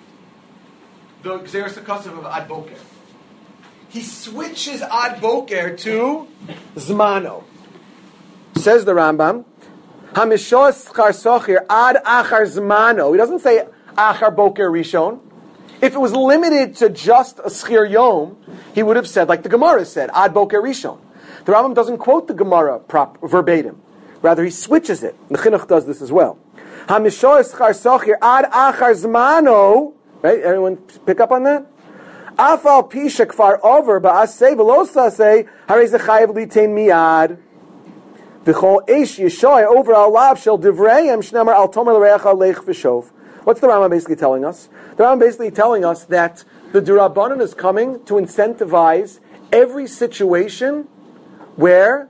the Gzeres HaKasav of Ad Boker. He switches Ad Boker to Zmano. Says the Rambam, Hamishos Schar Sochir Ad Achar Zmano. He doesn't say Achar Boker Rishon. If it was limited to just a Schir Yom, he would have said, like the Gemara said, Ad Boker Rishon. The Rambam doesn't quote the Gemara prop, verbatim. Rather, he switches it. The Chinuch does this as well. Hamishos Schar Sochir Ad Achar Zmano. Right? Anyone pick up on that? Afal Pishak Far Over Ba'asei Velosa say Harei Zechayev Litain Miad. V'chol Eish Yeshoy Over Al Lav Shel Divrayim Shnamar Al Tomer L'Reacha Leich V'Shov. What's the Rambam basically telling us? The Rambam basically telling us that the D'Rabbanan is coming to incentivize every situation where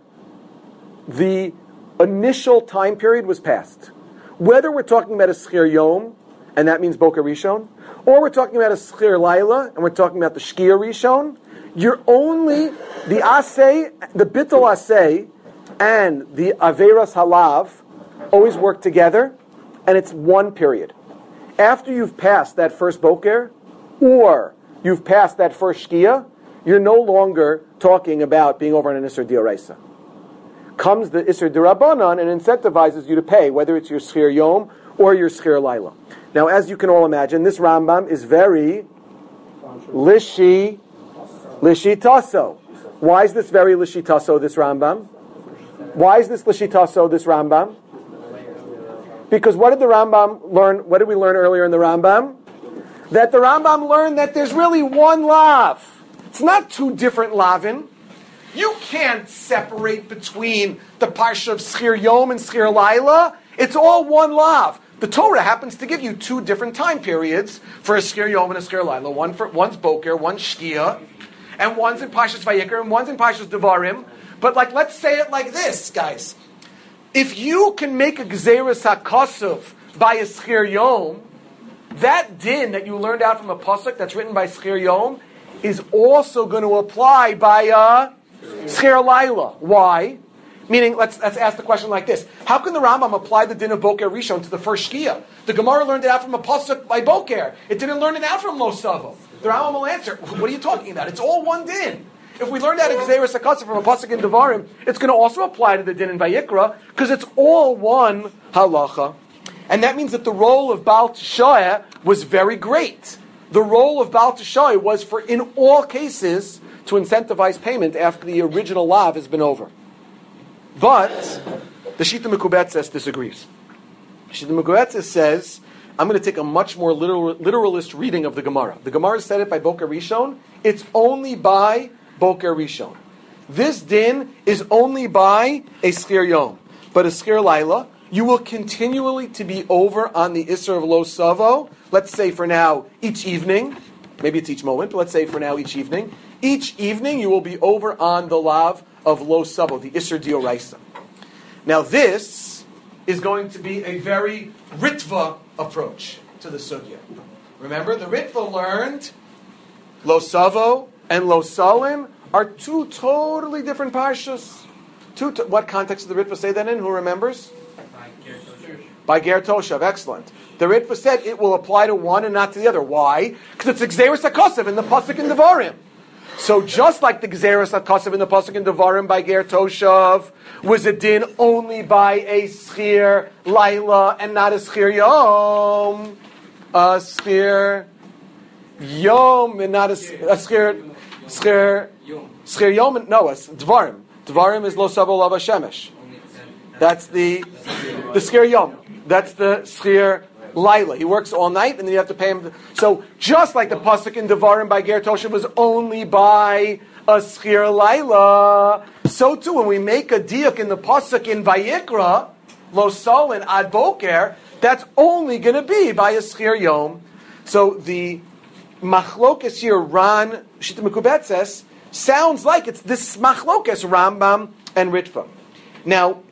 the initial time period was passed. Whether we're talking about a Schir Yom, and that means Boker Rishon, or we're talking about a Schir Laila, and we're talking about the Shkia Rishon, you're only, the Aseh, the Bittul Aseh, and the Averas Halav always work together, and it's one period. After you've passed that first Boker, or you've passed that first Shkia, you're no longer talking about being over on an Isser D'Oraisa. Comes the Isser D'Rabbanan and incentivizes you to pay, whether it's your Schir Yom or your Schir Laila. Now, as you can all imagine, this Rambam is very lishi, lishi taso. Why is this very lishi taso, this Rambam? Why is this lishi taso, this Rambam? Because what did the Rambam learn? What did we learn earlier in the Rambam? That the Rambam learned that there's really one lav. It's not two different lavin. You can't separate between the parsha of Schir Yom and Schir Laila. It's all one lav. The Torah happens to give you two different time periods for a Schir Yom and a Schir Laila. One for one's Boker, one's Shkia, and one's in Parshas Vayikra, and one's in Parshas Devarim. But like, let's say it like this, guys. If you can make a Gzeres HaKasav by a Schir Yom, that din that you learned out from a pasuk that's written by Schir Yom is also going to apply by a Schir Laila. Why? Meaning, let's let's ask the question like this: how can the Rambam apply the din of Boker Rishon to the first Shkia? The Gemara learned it out from a pasuk by Boker. It didn't learn it out from Lo Savo. The Rambam will answer, what are you talking about? It's all one din. If we learned out Gzeres HaKasav from a pasuk in Devarim, it's going to also apply to the din in Vayikra, because it's all one halacha. And that means that the role of Baal Teshayah was very great. The role of Baal Teshayah was for, in all cases, to incentivize payment after the original lav has been over. But the Shita Mekubetzes disagrees. Shita Mekubetzes says, I'm going to take a much more literal, literalist reading of the Gemara. The Gemara said it by Boker Rishon. It's only by Boker Rishon. This din is only by a Schir Yom. But a Schir Laila, you will continually to be over on the Isser of Lo Savo. Let's say for now, each evening. Maybe it's each moment, but let's say for now, each evening. Each evening you will be over on the Lav of Lo Savo, the Isser D'Oraisa. Now this is going to be a very Ritva approach to the Sugya. Remember, the Ritva learned Lo Savo and Lo Salim are two totally different parshas. Two to, what context did the Ritva say that in? Who remembers? By Ger Toshav. Excellent. The Ritva said it will apply to one and not to the other. Why? Because it's Gzeres HaKasav in the pasuk in Devarim. So just like the Gzeres HaKasav in the pasuk in Devarim by Ger Toshav was a din only by a Schir Laila and not a Schir Yom, a Schir Yom and not a, a Schir Schir Schir Yom, no, a Devarim. Devarim is Lo Savo Lav HaShemesh. That's the the Schir Yom. That's the Schir Laila. He works all night, and then you have to pay him. So just like the pasuk in Devarim by Ger Toshav was only by a schir Laila, so too when we make a diuk in the pasuk in Vayikra, Lo Solin Ad Boker, that's only going to be by a schir Yom. So the machlokes here, Ran Shita Mekubetzes, sounds like it's this machlokes Rambam and Ritva. Now,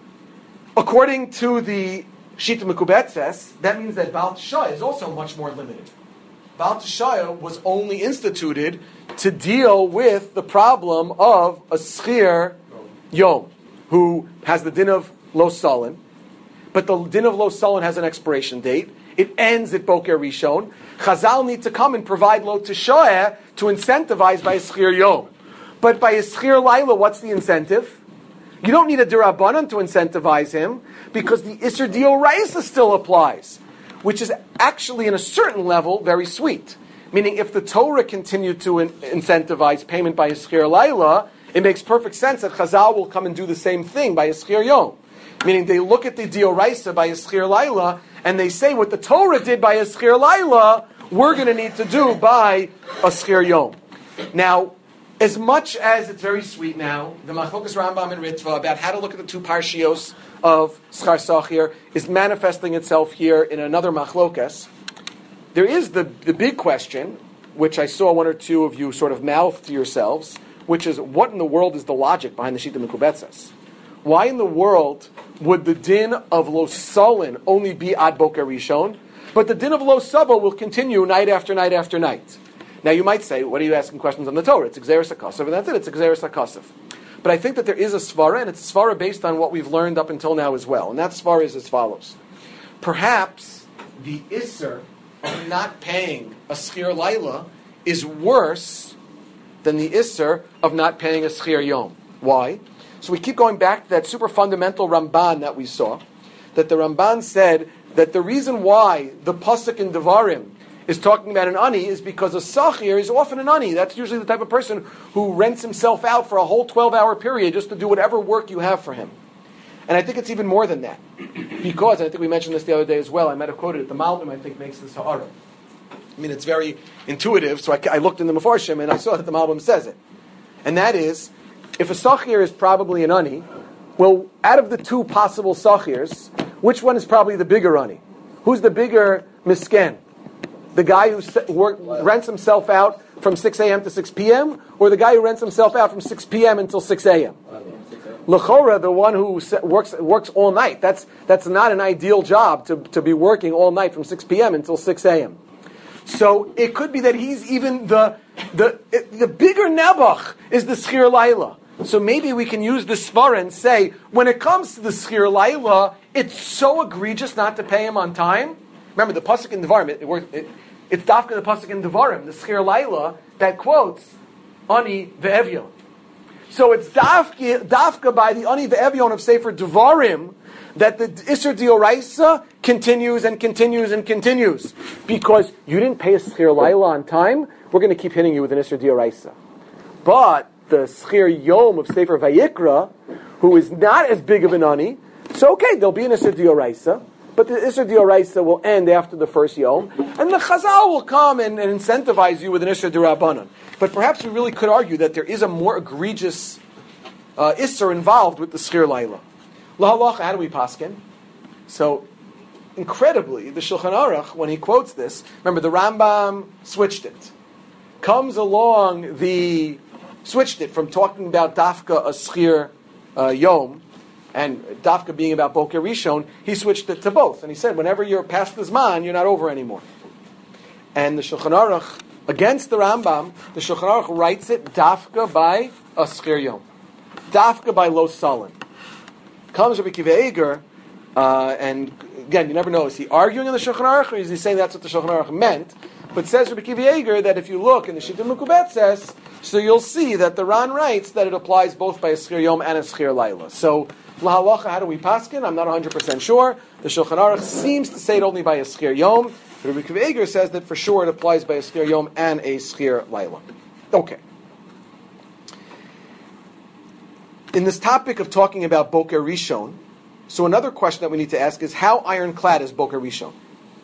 according to the Shita Mekubetzes, that means that Baal Teshaya is also much more limited. Baal Teshaya was only instituted to deal with the problem of a schir Yom, who has the din of Lo Salin, but the din of Lo Salin has an expiration date. It ends at Boker Rishon. Chazal need to come and provide Lo Teshaya to incentivize by a schir Yom. But by a schir Laila, what's the incentive? You don't need a Dirabanan to incentivize him, because the Isser Dioraisa still applies, which is actually, in a certain level, very sweet. Meaning, if the Torah continued to in- incentivize payment by a schir Laila, it makes perfect sense that Chazal will come and do the same thing by a schir Yom. Meaning, they look at the Dioraisa by a schir Laila, and they say what the Torah did by a schir Laila, we're going to need to do by a schir Yom. Now, as much as it's very sweet now, the Machlokas Rambam and Ritva about how to look at the two parshios of Schar Sachir is manifesting itself here in another Machlokas. There is the, the big question, which I saw one or two of you sort of mouth to yourselves, which is, what in the world is the logic behind the Shita Mekubetzes? Why in the world would the din of Lo Salin only be Ad Boker Rishon, but the din of Lo Sava will continue night after night after night? Now you might say, what are you asking questions on the Torah? It's Xeris HaKosov, and that's it, it's Xeris HaKosov. But I think that there is a svara, and it's a svara based on what we've learned up until now as well. And that svara is as follows. Perhaps the Isser of not paying a schir Laila is worse than the Isser of not paying a schir Yom. Why? So we keep going back to that super fundamental Ramban that we saw, that the Ramban said that the reason why the pasuk in Devarim is talking about an ani is because a sachir is often an ani. That's usually the type of person who rents himself out for a whole twelve-hour period just to do whatever work you have for him. And I think it's even more than that. Because, and I think we mentioned this the other day as well, I might have quoted it, the Malbim, I think, makes this ha'ara. I mean, it's very intuitive, so I, I looked in the Mefarshim and I saw that the Malbim says it. And that is, if a sachir is probably an ani, well, out of the two possible sachirs, which one is probably the bigger ani? Who's the bigger misken? The guy who work, rents himself out from six a.m. to six p.m., or the guy who rents himself out from six p.m. until six a.m.? L'chora, the one who works works all night. That's that's not an ideal job to, to be working all night from six p.m. until six a.m. So it could be that he's even the the the bigger nebuch is the schir Laila. So maybe we can use the svara and say, when it comes to the schir Laila, it's so egregious not to pay him on time. Remember, the pasuk in Devarim, it, it, it, it's dafka the pasuk in Devarim, the schir Laila, that quotes Ani ve'evyon. So it's dafka, dafka by the Ani ve'evyon of Sefer Devarim that the Isser Dioraisa continues and continues and continues. Because you didn't pay a schir Laila on time, we're going to keep hitting you with an Isser Dioraisa. But the schir Yom of Sefer Vayikra, who is not as big of an Ani, so okay, there'll be an Isser Dioraisa, but the Isser Dioraisa will end after the first Yom, and the Chazal will come and, and incentivize you with an Isser Dirabanan. But perhaps we really could argue that there is a more egregious uh, Isser involved with the Schir Laila. Lahalacha, how do we paskin? So, incredibly, the Shulchan Aruch, when he quotes this, remember the Rambam switched it. Comes along the, switched it from talking about Dafka a Schir uh, Yom, and Dafka being about Boker Rishon, he switched it to both. And he said, whenever you're past the Zman, you're not over anymore. And the Shulchan Aruch, against the Rambam, the Shulchan Aruch writes it Dafka by a Schir Yom. Dafka by Lo Salin. Comes Rabbi Akiva Eiger, uh, and again, you never know, is he arguing in the Shulchan Aruch, or is he saying that's what the Shulchan Aruch meant? But says Rabbi Akiva Eiger that if you look in the Shita Mekubetzes, so you'll see that the Ran writes that it applies both by a Schir Yom and a Schir Laila. So, Lahalacha, how do we paskin? I'm not one hundred percent sure. The Shulchan Aruch seems to say it only by a Schir Yom. But Rabbi Akiva Eiger says that for sure it applies by a Schir Yom and a Schir Laila. Okay. In this topic of talking about Boker Rishon, so another question that we need to ask is, how ironclad is Boker Rishon?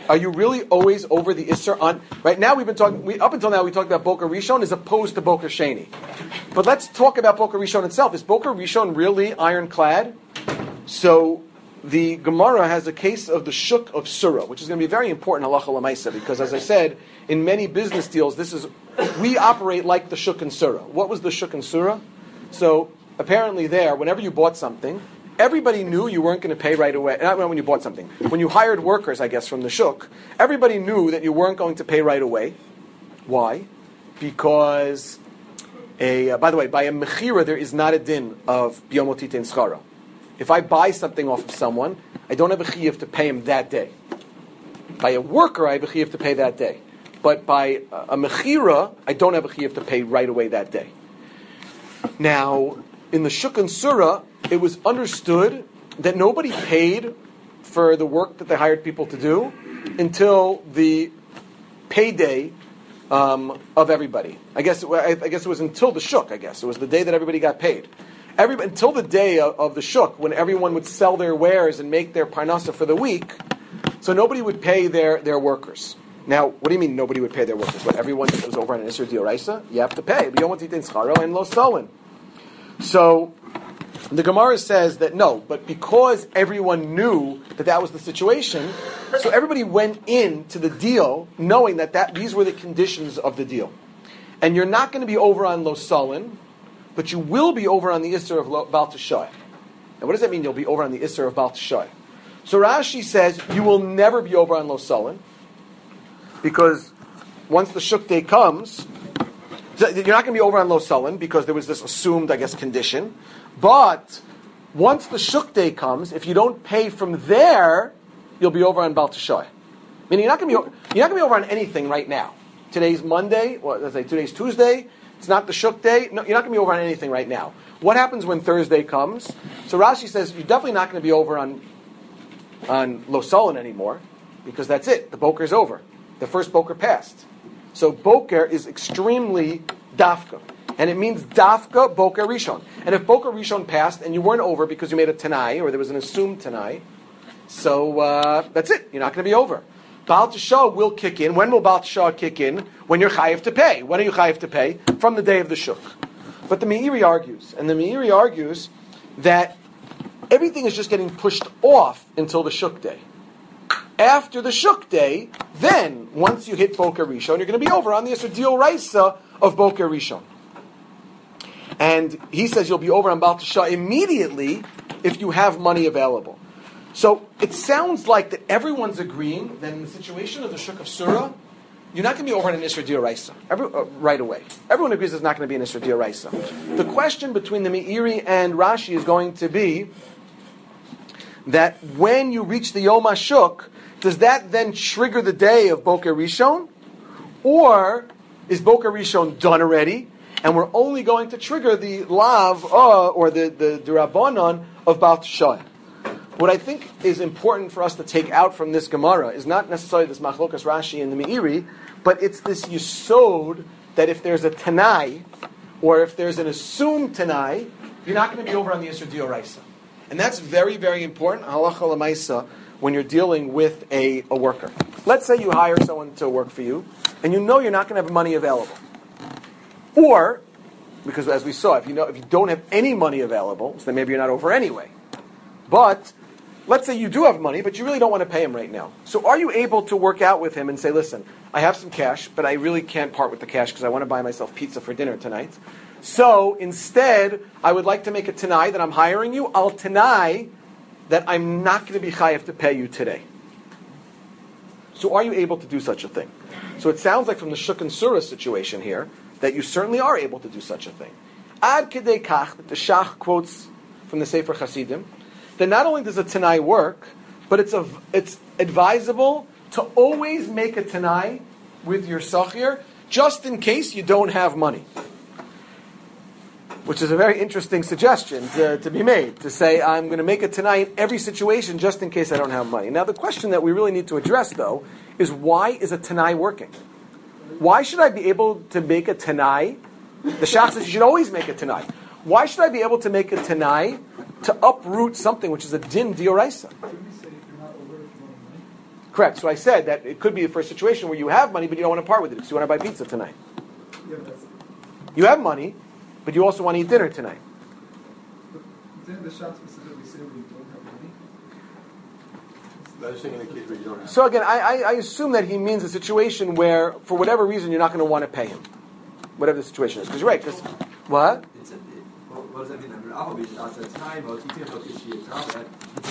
Are you really always over the Isser on? Right now we've been talking, we, up until now we talked about Boker Rishon as opposed to Boker Sheni. But let's talk about Boker Rishon itself. Is Boker Rishon really ironclad? So the Gemara has a case of the Shuk of Surah, which is going to be very important halacha l'maisa, because as I said, in many business deals, this is, we operate like the Shuk and Surah. What was the Shuk and Surah? So apparently there, whenever you bought something, everybody knew you weren't going to pay right away. Not when you bought something. When you hired workers, I guess, from the Shuk, everybody knew that you weren't going to pay right away. Why? Because, a, uh, by the way, by a mechira, there is not a din of biyomotite and schara. If I buy something off of someone, I don't have a chiyuv to pay him that day. By a worker, I have a chiyuv to pay that day. But by a mechira, I don't have a chiyuv to pay right away that day. Now, in the Shuk and Surah, it was understood that nobody paid for the work that they hired people to do until the payday um, of everybody. I guess, it, I guess it was until the Shuk, I guess. It was the day that everybody got paid. Every, until the day of, of the Shuk, when everyone would sell their wares and make their parnasa for the week, so nobody would pay their, their workers. Now, what do you mean nobody would pay their workers? But everyone that was over on an Isser D'Oraisa, you have to pay. And lo solon. So, the Gemara says that no, but because everyone knew that that was the situation, so everybody went into the deal knowing that, that these were the conditions of the deal. And you're not going to be over on lo solon, but you will be over on the Isser of Baal Teshoy. Now, what does that mean, you'll be over on the Isser of Baal Teshoy? So Rashi says you will never be over on lo solon, because once the Shuk day comes, you're not going to be over on lo solon, because there was this assumed, I guess, condition. But once the Shuk day comes, if you don't pay from there, you'll be over on Baal Teshoy. Meaning you're not going to be you're not going to be over on anything right now. Today's Monday, well, let's say today's Tuesday. It's not the Shuk day. No, you're not going to be over on anything right now. What happens when Thursday comes? So Rashi says you're definitely not going to be over on on lo solon anymore, because that's it. The Boker is over. The first Boker passed. So Boker is extremely dafka. And it means dafka Boker Rishon. And if Boker Rishon passed and you weren't over because you made a Tanai, or there was an assumed Tanai, so uh, that's it. You're not going to be over. Baal Teshoh will kick in. When will Baal Teshoh kick in? When you're chayiv to pay. When are you chayiv to pay? From the day of the Shuk. But the Meiri argues, and the Meiri argues that everything is just getting pushed off until the Shuk day. After the Shuk day, then, once you hit Boker Rishon, you're going to be over on the Yisur D'Oraisa of Boker Rishon. And he says you'll be over on Baal Teshoh immediately if you have money available. So it sounds like that everyone's agreeing that in the situation of the Shuk of Surah, you're not going to be over on an Isser D'Oraisa Every, uh, right away. Everyone agrees there's not going to be an Isser D'Oraisa. The question between the Meiri and Rashi is going to be that when you reach the Yom HaShuk, does that then trigger the day of Boker Rishon? Or is Boker Rishon done already, and we're only going to trigger the Lav uh, or the, the, the Rabbanon of Baal Teshoh? What I think is important for us to take out from this Gemara is not necessarily this Machlokas Rashi and the Meiri, but it's this Yesod that if there's a Tanai, or if there's an assumed Tanai, you're not going to be over on the Yisur D'Oraisa. And that's very, very important, halacha l'maisa, when you're dealing with a, a worker. Let's say you hire someone to work for you, and you know you're not going to have money available. Or, because as we saw, if you know if you don't have any money available, so then maybe you're not over anyway. But let's say you do have money, but you really don't want to pay him right now. So are you able to work out with him and say, listen, I have some cash, but I really can't part with the cash because I want to buy myself pizza for dinner tonight. So instead, I would like to make a tanai that I'm hiring you. I'll tanai that I'm not going to be chayav to pay you today. So are you able to do such a thing? So it sounds like from the Shuk and Surah situation here, that you certainly are able to do such a thing. Ad kedei kach, that the Shach quotes from the Sefer Chasidim, that not only does a Tanai work, but it's a, it's advisable to always make a Tanai with your Sachir, just in case you don't have money. Which is a very interesting suggestion to, to be made, to say, I'm going to make a Tanai in every situation just in case I don't have money. Now the question that we really need to address, though, is why is a Tanai working? Why should I be able to make a Tanai? The Shach says you should always make a Tanai. Why should I be able to make a Tanai to uproot something which is a din d'oraisa? Correct. So I said that it could be for a situation where you have money, but you don't want to part with it because you want to buy pizza tonight. Yeah, but that's, You have money, but you also want to eat dinner tonight. but didn't the shop specifically say we don't have money? I was thinking in a case where you don't have. So again, I, I, I assume that he means a situation where, for whatever reason, you're not going to want to pay him, whatever the situation is. Because you're right. Because what? It's a, it, what, what does that mean? I mean, I'll be outside time. I'll keep him up to see it.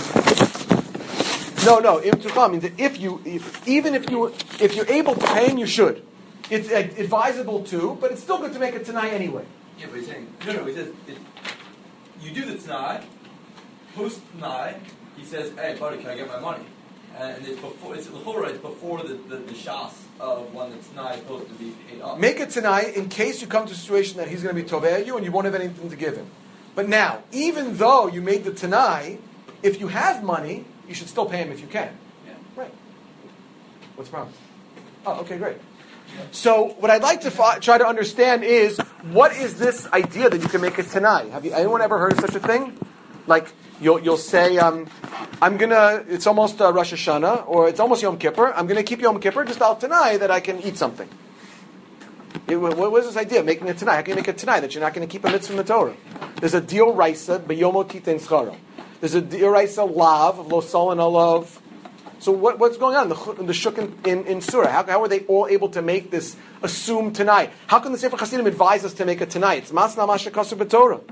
No, no. Im tuchal means that if you, if, even if you, if you're able to pay him, you should. It's uh, advisable to, but it's still good to make it tonight anyway. Yeah, but he's saying, no, no, he says, it, you do the Tanai, post Tanai, he says, hey, buddy, can I get my money? And, and it's before, it's, it's before the, the, the shas of when the Tanai is supposed to be paid up. Make it tonight in case you come to a situation that he's going to be toveh you and you won't have anything to give him. But now, even though you made the Tanai, if you have money, you should still pay him if you can. Yeah. Right. What's the problem? Oh, okay, great. So what I'd like to fi- try to understand is, what is this idea that you can make a Tanai? Have you, anyone ever heard of such a thing? Like, you'll, you'll say, um, I'm going to, it's almost uh, Rosh Hashanah, or it's almost Yom Kippur, I'm going to keep Yom Kippur just al Tanai that I can eat something. It, what, what is this idea of making a Tanai? How can you make a Tanai that you're not going to keep a mitzvah in the Torah? There's a Dio Raisa, Beyomo Titen Scharo. There's a Dio Raisa Lav, Lo Sol and Olav. So what, what's going on in the, in the Shuk in, in, in Surah? How, how are they all able to make this assumed tonight? How can the Sefer Chassidim advise us to make it tonight? It's Masna Masha Kasu B'Torah.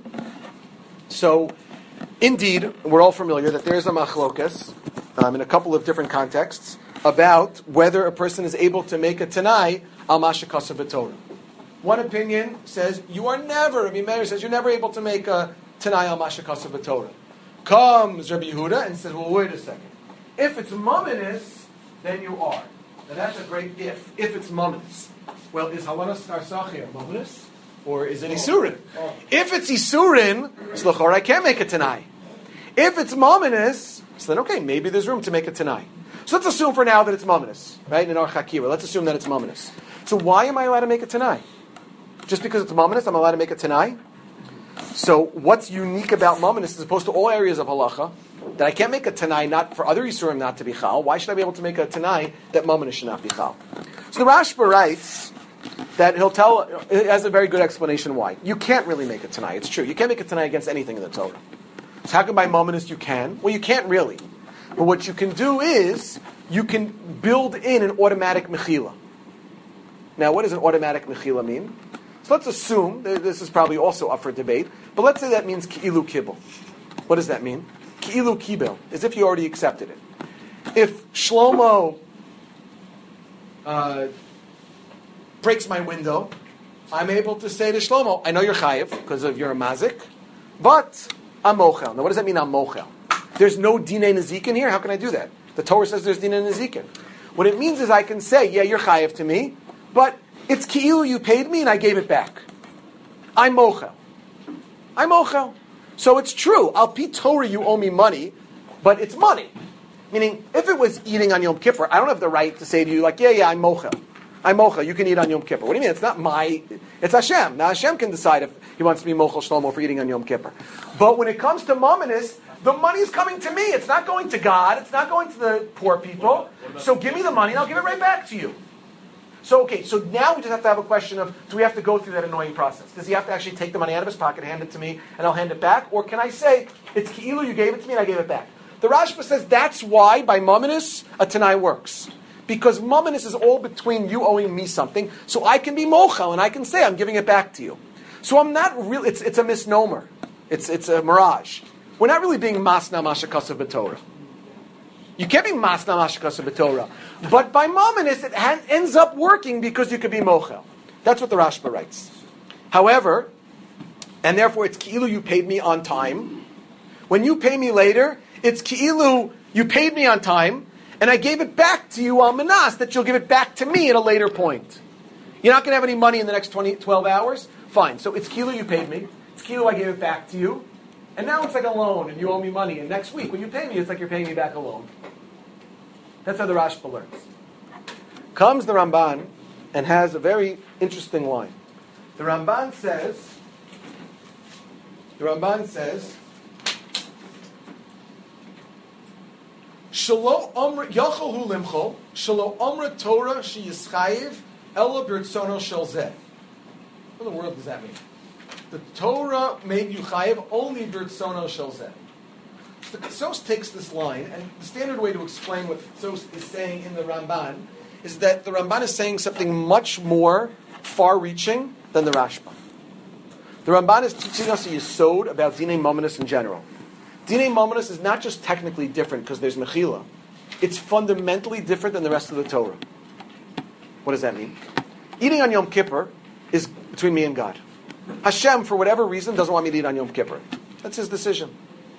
So, indeed, we're all familiar that there is a machlokas um, in a couple of different contexts about whether a person is able to make a Tanai al Masha Kasu B'Torah. One opinion says you are never, Rabbi Meir says you're never able to make a Tanai al Masha Kasu B'Torah. Comes Rabbi Yehuda and says, well, wait a second. If it's mumminous, then you are. Now that's a great if. If it's mumminous. Well, is halanas narsachia mumminous? Or is it isurin? Oh. If it's isurin, so l'chor I can't make a tanai. If it's mumminous, so then okay, maybe there's room to make a tanai. So let's assume for now that it's mumminous, right? In our chakira, let's assume that it's mumminous. So why am I allowed to make a tanai? Just because it's mumminous, I'm allowed to make a tanai? So what's unique about mumminous as opposed to all areas of halacha? That I can't make a Tanai not for other Yisurim not to be Chal. Why should I be able to make a Tanai that Mumminous should not be Chal? So the Rashba writes that he'll tell, it has a very good explanation why. You can't really make a Tanai. It's true. You can't make a Tanai against anything in the Torah. So how come by Mumminous you can? Well, you can't really. But what you can do is, you can build in an automatic Mechila. Now, what does an automatic Mechila mean? So let's assume, this is probably also up for debate, but let's say that means Ki'ilu Kibbel. What does that mean? Ki'ilu Kibel, as if you already accepted it. If Shlomo uh, breaks my window, I'm able to say to Shlomo, I know you're chayiv because of your mazik, but I'm mochel. Now what does that mean, I'm mochel? There's no dinei nezikin here. How can I do that? The Torah says there's dinei nezikin. What it means is I can say, yeah, you're chayiv to me, but it's ki'ilu you paid me and I gave it back. I'm mochel. I'm mochel. So it's true. Al pi Torah, you owe me money, but it's money. Meaning, if it was eating on Yom Kippur, I don't have the right to say to you, like, yeah, yeah, I'm mochel. I'm mochel. You can eat on Yom Kippur. What do you mean? It's not my, it's Hashem. Now Hashem can decide if he wants to be mochel shlomo for eating on Yom Kippur. But when it comes to mumminous, the money is coming to me. It's not going to God. It's not going to the poor people. So give me the money and I'll give it right back to you. So, okay, so now we just have to have a question of, do we have to go through that annoying process? Does he have to actually take the money out of his pocket, hand it to me, and I'll hand it back? Or can I say, it's Ki'ilu, you gave it to me, and I gave it back? The Rashba says that's why, by Mumminous, a Tanai works. Because Mumminous is all between you owing me something, so I can be Mochel, and I can say, I'm giving it back to you. So I'm not really, it's, it's a misnomer. It's, it's a mirage. We're not really being Masna Mashakasav B'Torah. You can't be Masna Mashakasav B'Torah. But by Mumminous, it ha- ends up working because you could be Mochel. That's what the Rashba writes. However, and therefore it's Ki'ilu you paid me on time. When you pay me later, it's Ki'ilu you paid me on time, and I gave it back to you on Manas, that you'll give it back to me at a later point. You're not going to have any money in the next twenty, twelve hours? Fine. So it's Ki'ilu you paid me. It's Ki'ilu I gave it back to you. And now it's like a loan, and you owe me money. And next week, when you pay me, it's like you're paying me back a loan. That's how the Rashba learns. Comes the Ramban and has a very interesting line. The Ramban says, the Ramban says, Shelo Omra Yachol Hu Limcho Shelo Omra Torah Sheyischayev Ela B'Ritzono Shel Zeh. What in the world does that mean? The Torah made you chayev only B'Ritzono Shel Zeh. The Sos takes this line, and the standard way to explain what Sos is saying in the Ramban is that the Ramban is saying something much more far-reaching than the Rashba. The Ramban is teaching us a yesod about Dinei Mominus in general. Dinei Mominus is not just technically different because there's Mechila. It's fundamentally different than the rest of the Torah. What does that mean? Eating on Yom Kippur is between me and God. Hashem, for whatever reason, doesn't want me to eat on Yom Kippur. That's his decision.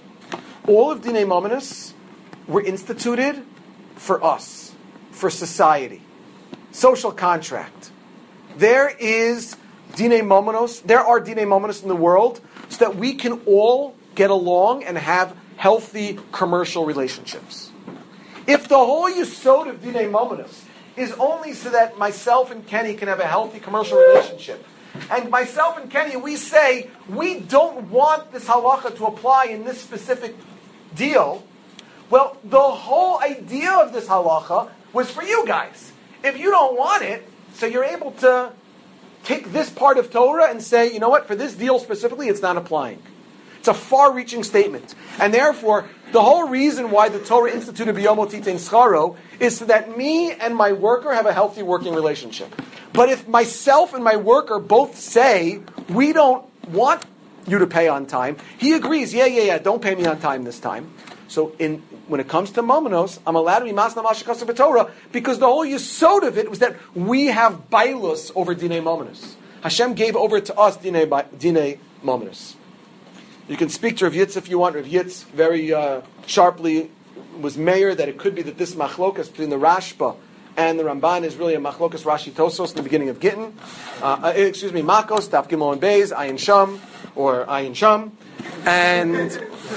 All of Dinei Mominus were instituted for us, for society. Social contract. There is Dinei Mominos, there are Dinei Mominus in the world so that we can all get along and have healthy commercial relationships. If the whole yesod of Dinei Mominus is only so that myself and Kenny can have a healthy commercial relationship, and myself and Kenny, we say, we don't want this halacha to apply in this specific deal, well, the whole idea of this halacha was for you guys. If you don't want it, so you're able to take this part of Torah and say, you know what, for this deal specifically, it's not applying. It's a far-reaching statement. And therefore, the whole reason why the Torah instituted B'yom Otitein Scharo is so that me and my worker have a healthy working relationship. But if myself and my worker both say, we don't want you to pay on time, he agrees, yeah, yeah, yeah, don't pay me on time this time. So in when it comes to Mominos, I'm allowed to be Masna Mashakasa B'Torah because the whole yesod of it was that we have bailus over Dinei Mominos. Hashem gave over to us Dinei, Dinei Mominos. You can speak to Rav Yitz if you want. Rav Yitz very uh, sharply was mayor that it could be that this machlokas between the Rashba and the Ramban is really a machlokas Rashi Tosos in the beginning of Gittin. Uh, uh, excuse me, Makos, Taf Gimel and Beis, Ayin Sham, or Ayin Sham. And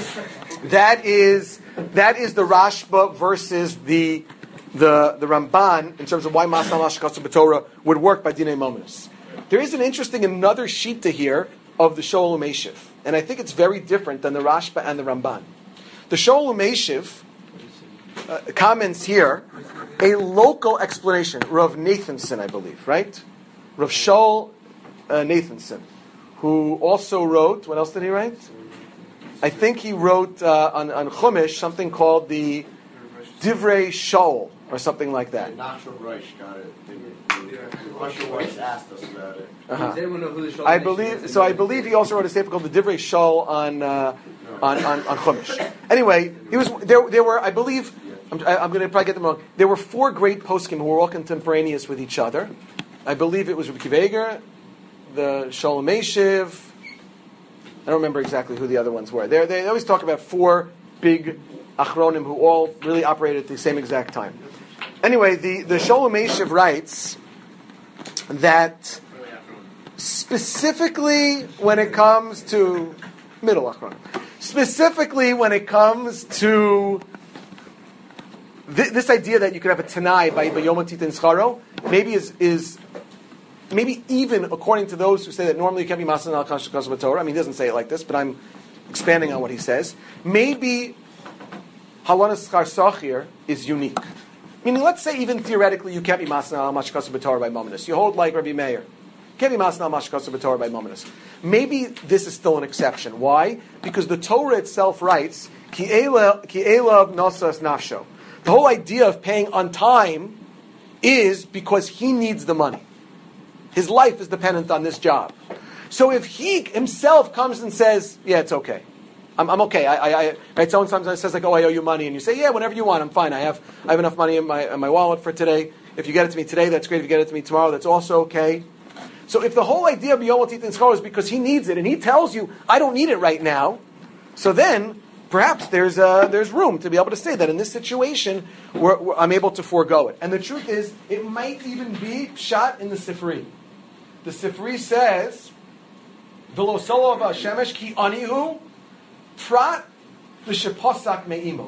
that is that is the Rashba versus the the the Ramban in terms of why Masna Mashakasa B'Torah would work by Dinei Mominus. There is an interesting another shita here of the Shoel U'Meishiv, and I think it's very different than the Rashba and the Ramban. The Shoel U'Meishiv uh, comments here a local explanation. Rav Nathanson, I believe, right? Rav Shoel uh, Nathanson, who also wrote. What else did he write? I think he wrote uh, on, on Chumash something called the Divrei Shaul, or something like that. Nachshon Reish got it. Nachshon Reish asked us about it. Uh-huh. Does anyone know who the Shaul I believe so. I believe he also wrote a statement called the Divrei Shaul on, uh, on on on Chumash. Anyway, he was there. There were, I believe, I'm, I'm going to probably get them wrong. There were four great poskim who were all contemporaneous with each other. I believe it was Rabbi Akiva Eiger, the Shoel U'Meishiv. I don't remember exactly who the other ones were. They're, they always talk about four big achronim who all really operated at the same exact time. Anyway, the, the Shoel U'Meishiv writes that specifically when it comes to middle achronim, specifically when it comes to th- this idea that you could have a Tanai by Yom Otitein Scharo, maybe is is maybe even according to those who say that normally you can't be Masna al Kashkas Torah. I mean, he doesn't say it like this, but I'm expanding on what he says. Maybe Halanas Schar Sachir is unique. Meaning, let's say even theoretically you can't be Masna al Kashkas Torah by Mominus. You hold like Rabbi Meir. You can't be Masna al Kashkas Torah by Mominus. Maybe this is still an exception. Why? Because the Torah itself writes, Ki elav nosas nafsho. The whole idea of paying on time is because he needs the money. His life is dependent on this job. So if he himself comes and says, yeah, it's okay. I'm, I'm okay. I, I, I, right? Someone sometimes says, like, oh, I owe you money. And you say, yeah, whenever you want. I'm fine. I have I have enough money in my, in my wallet for today. If you get it to me today, that's great. If you get it to me tomorrow, that's also okay. So if the whole idea of B'yom Otitein Scharo is because he needs it, and he tells you, I don't need it right now, so then perhaps there's uh, there's room to be able to say that in this situation, we're, we're, I'm able to forego it. And the truth is, it might even be shot in the Sifri. The Sifri says, "V'lo solo v'ashemesh ki anihu prat v'sheposak me'imo,"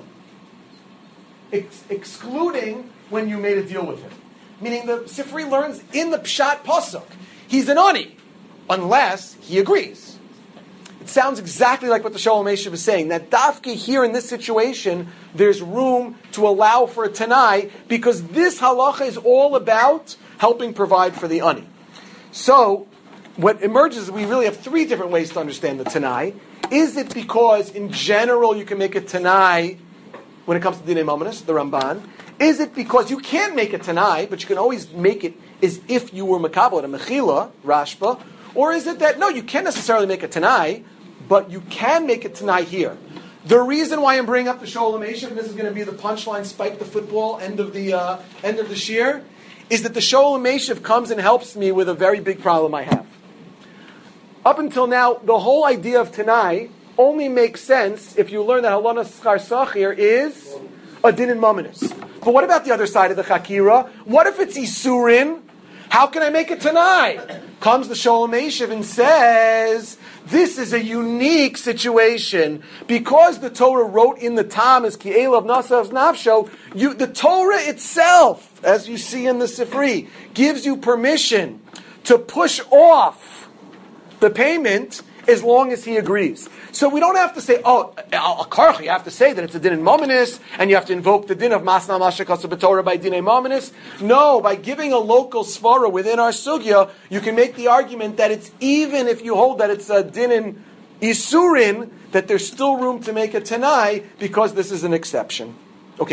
Ex- excluding when you made a deal with him. Meaning the Sifri learns in the pshat pasuk, he's an ani, unless he agrees. it sounds exactly like what the Sholem Eshev is saying, that dafke here in this situation, there's room to allow for a Tanai, because this halacha is all about helping provide for the ani. So, what emerges is we really have three different ways to understand the Tanai. Is it because, in general, you can make a Tanai when it comes to Dinei Mominus, the Ramban? Is it because you can't make a Tanai, but you can always make it as if you were Makabel at a Mechila, Rashba? Or is it that, no, you can't necessarily make a Tanai, but you can make a Tanai here? The reason why I'm bringing up the Sholem Eshev, and this is going to be the punchline, spike the football, end of the uh, end of the shir, is that the Sholem Eshev comes and helps me with a very big problem I have. Up until now, the whole idea of Tanai only makes sense if you learn that Halana Schar Sachir is a din in Mominus. But what about the other side of the Chakira? What if it's Isurin? How can I make a Tanai? Comes the Sholem Eshev and says, this is a unique situation. Because the Torah wrote in the Tam as Ki'el of Nasav Nafsho, you, the Torah itself, as you see in the Sifri, gives you permission to push off the payment as long as he agrees. So we don't have to say, oh, a karch, you have to say that it's a din in mominus, and you have to invoke the din of masna mashakasu b'torah by din in mominus. No, by giving a local svara within our sugya, you can make the argument that it's even if you hold that it's a din in isurin, that there's still room to make a tanai, because this is an exception.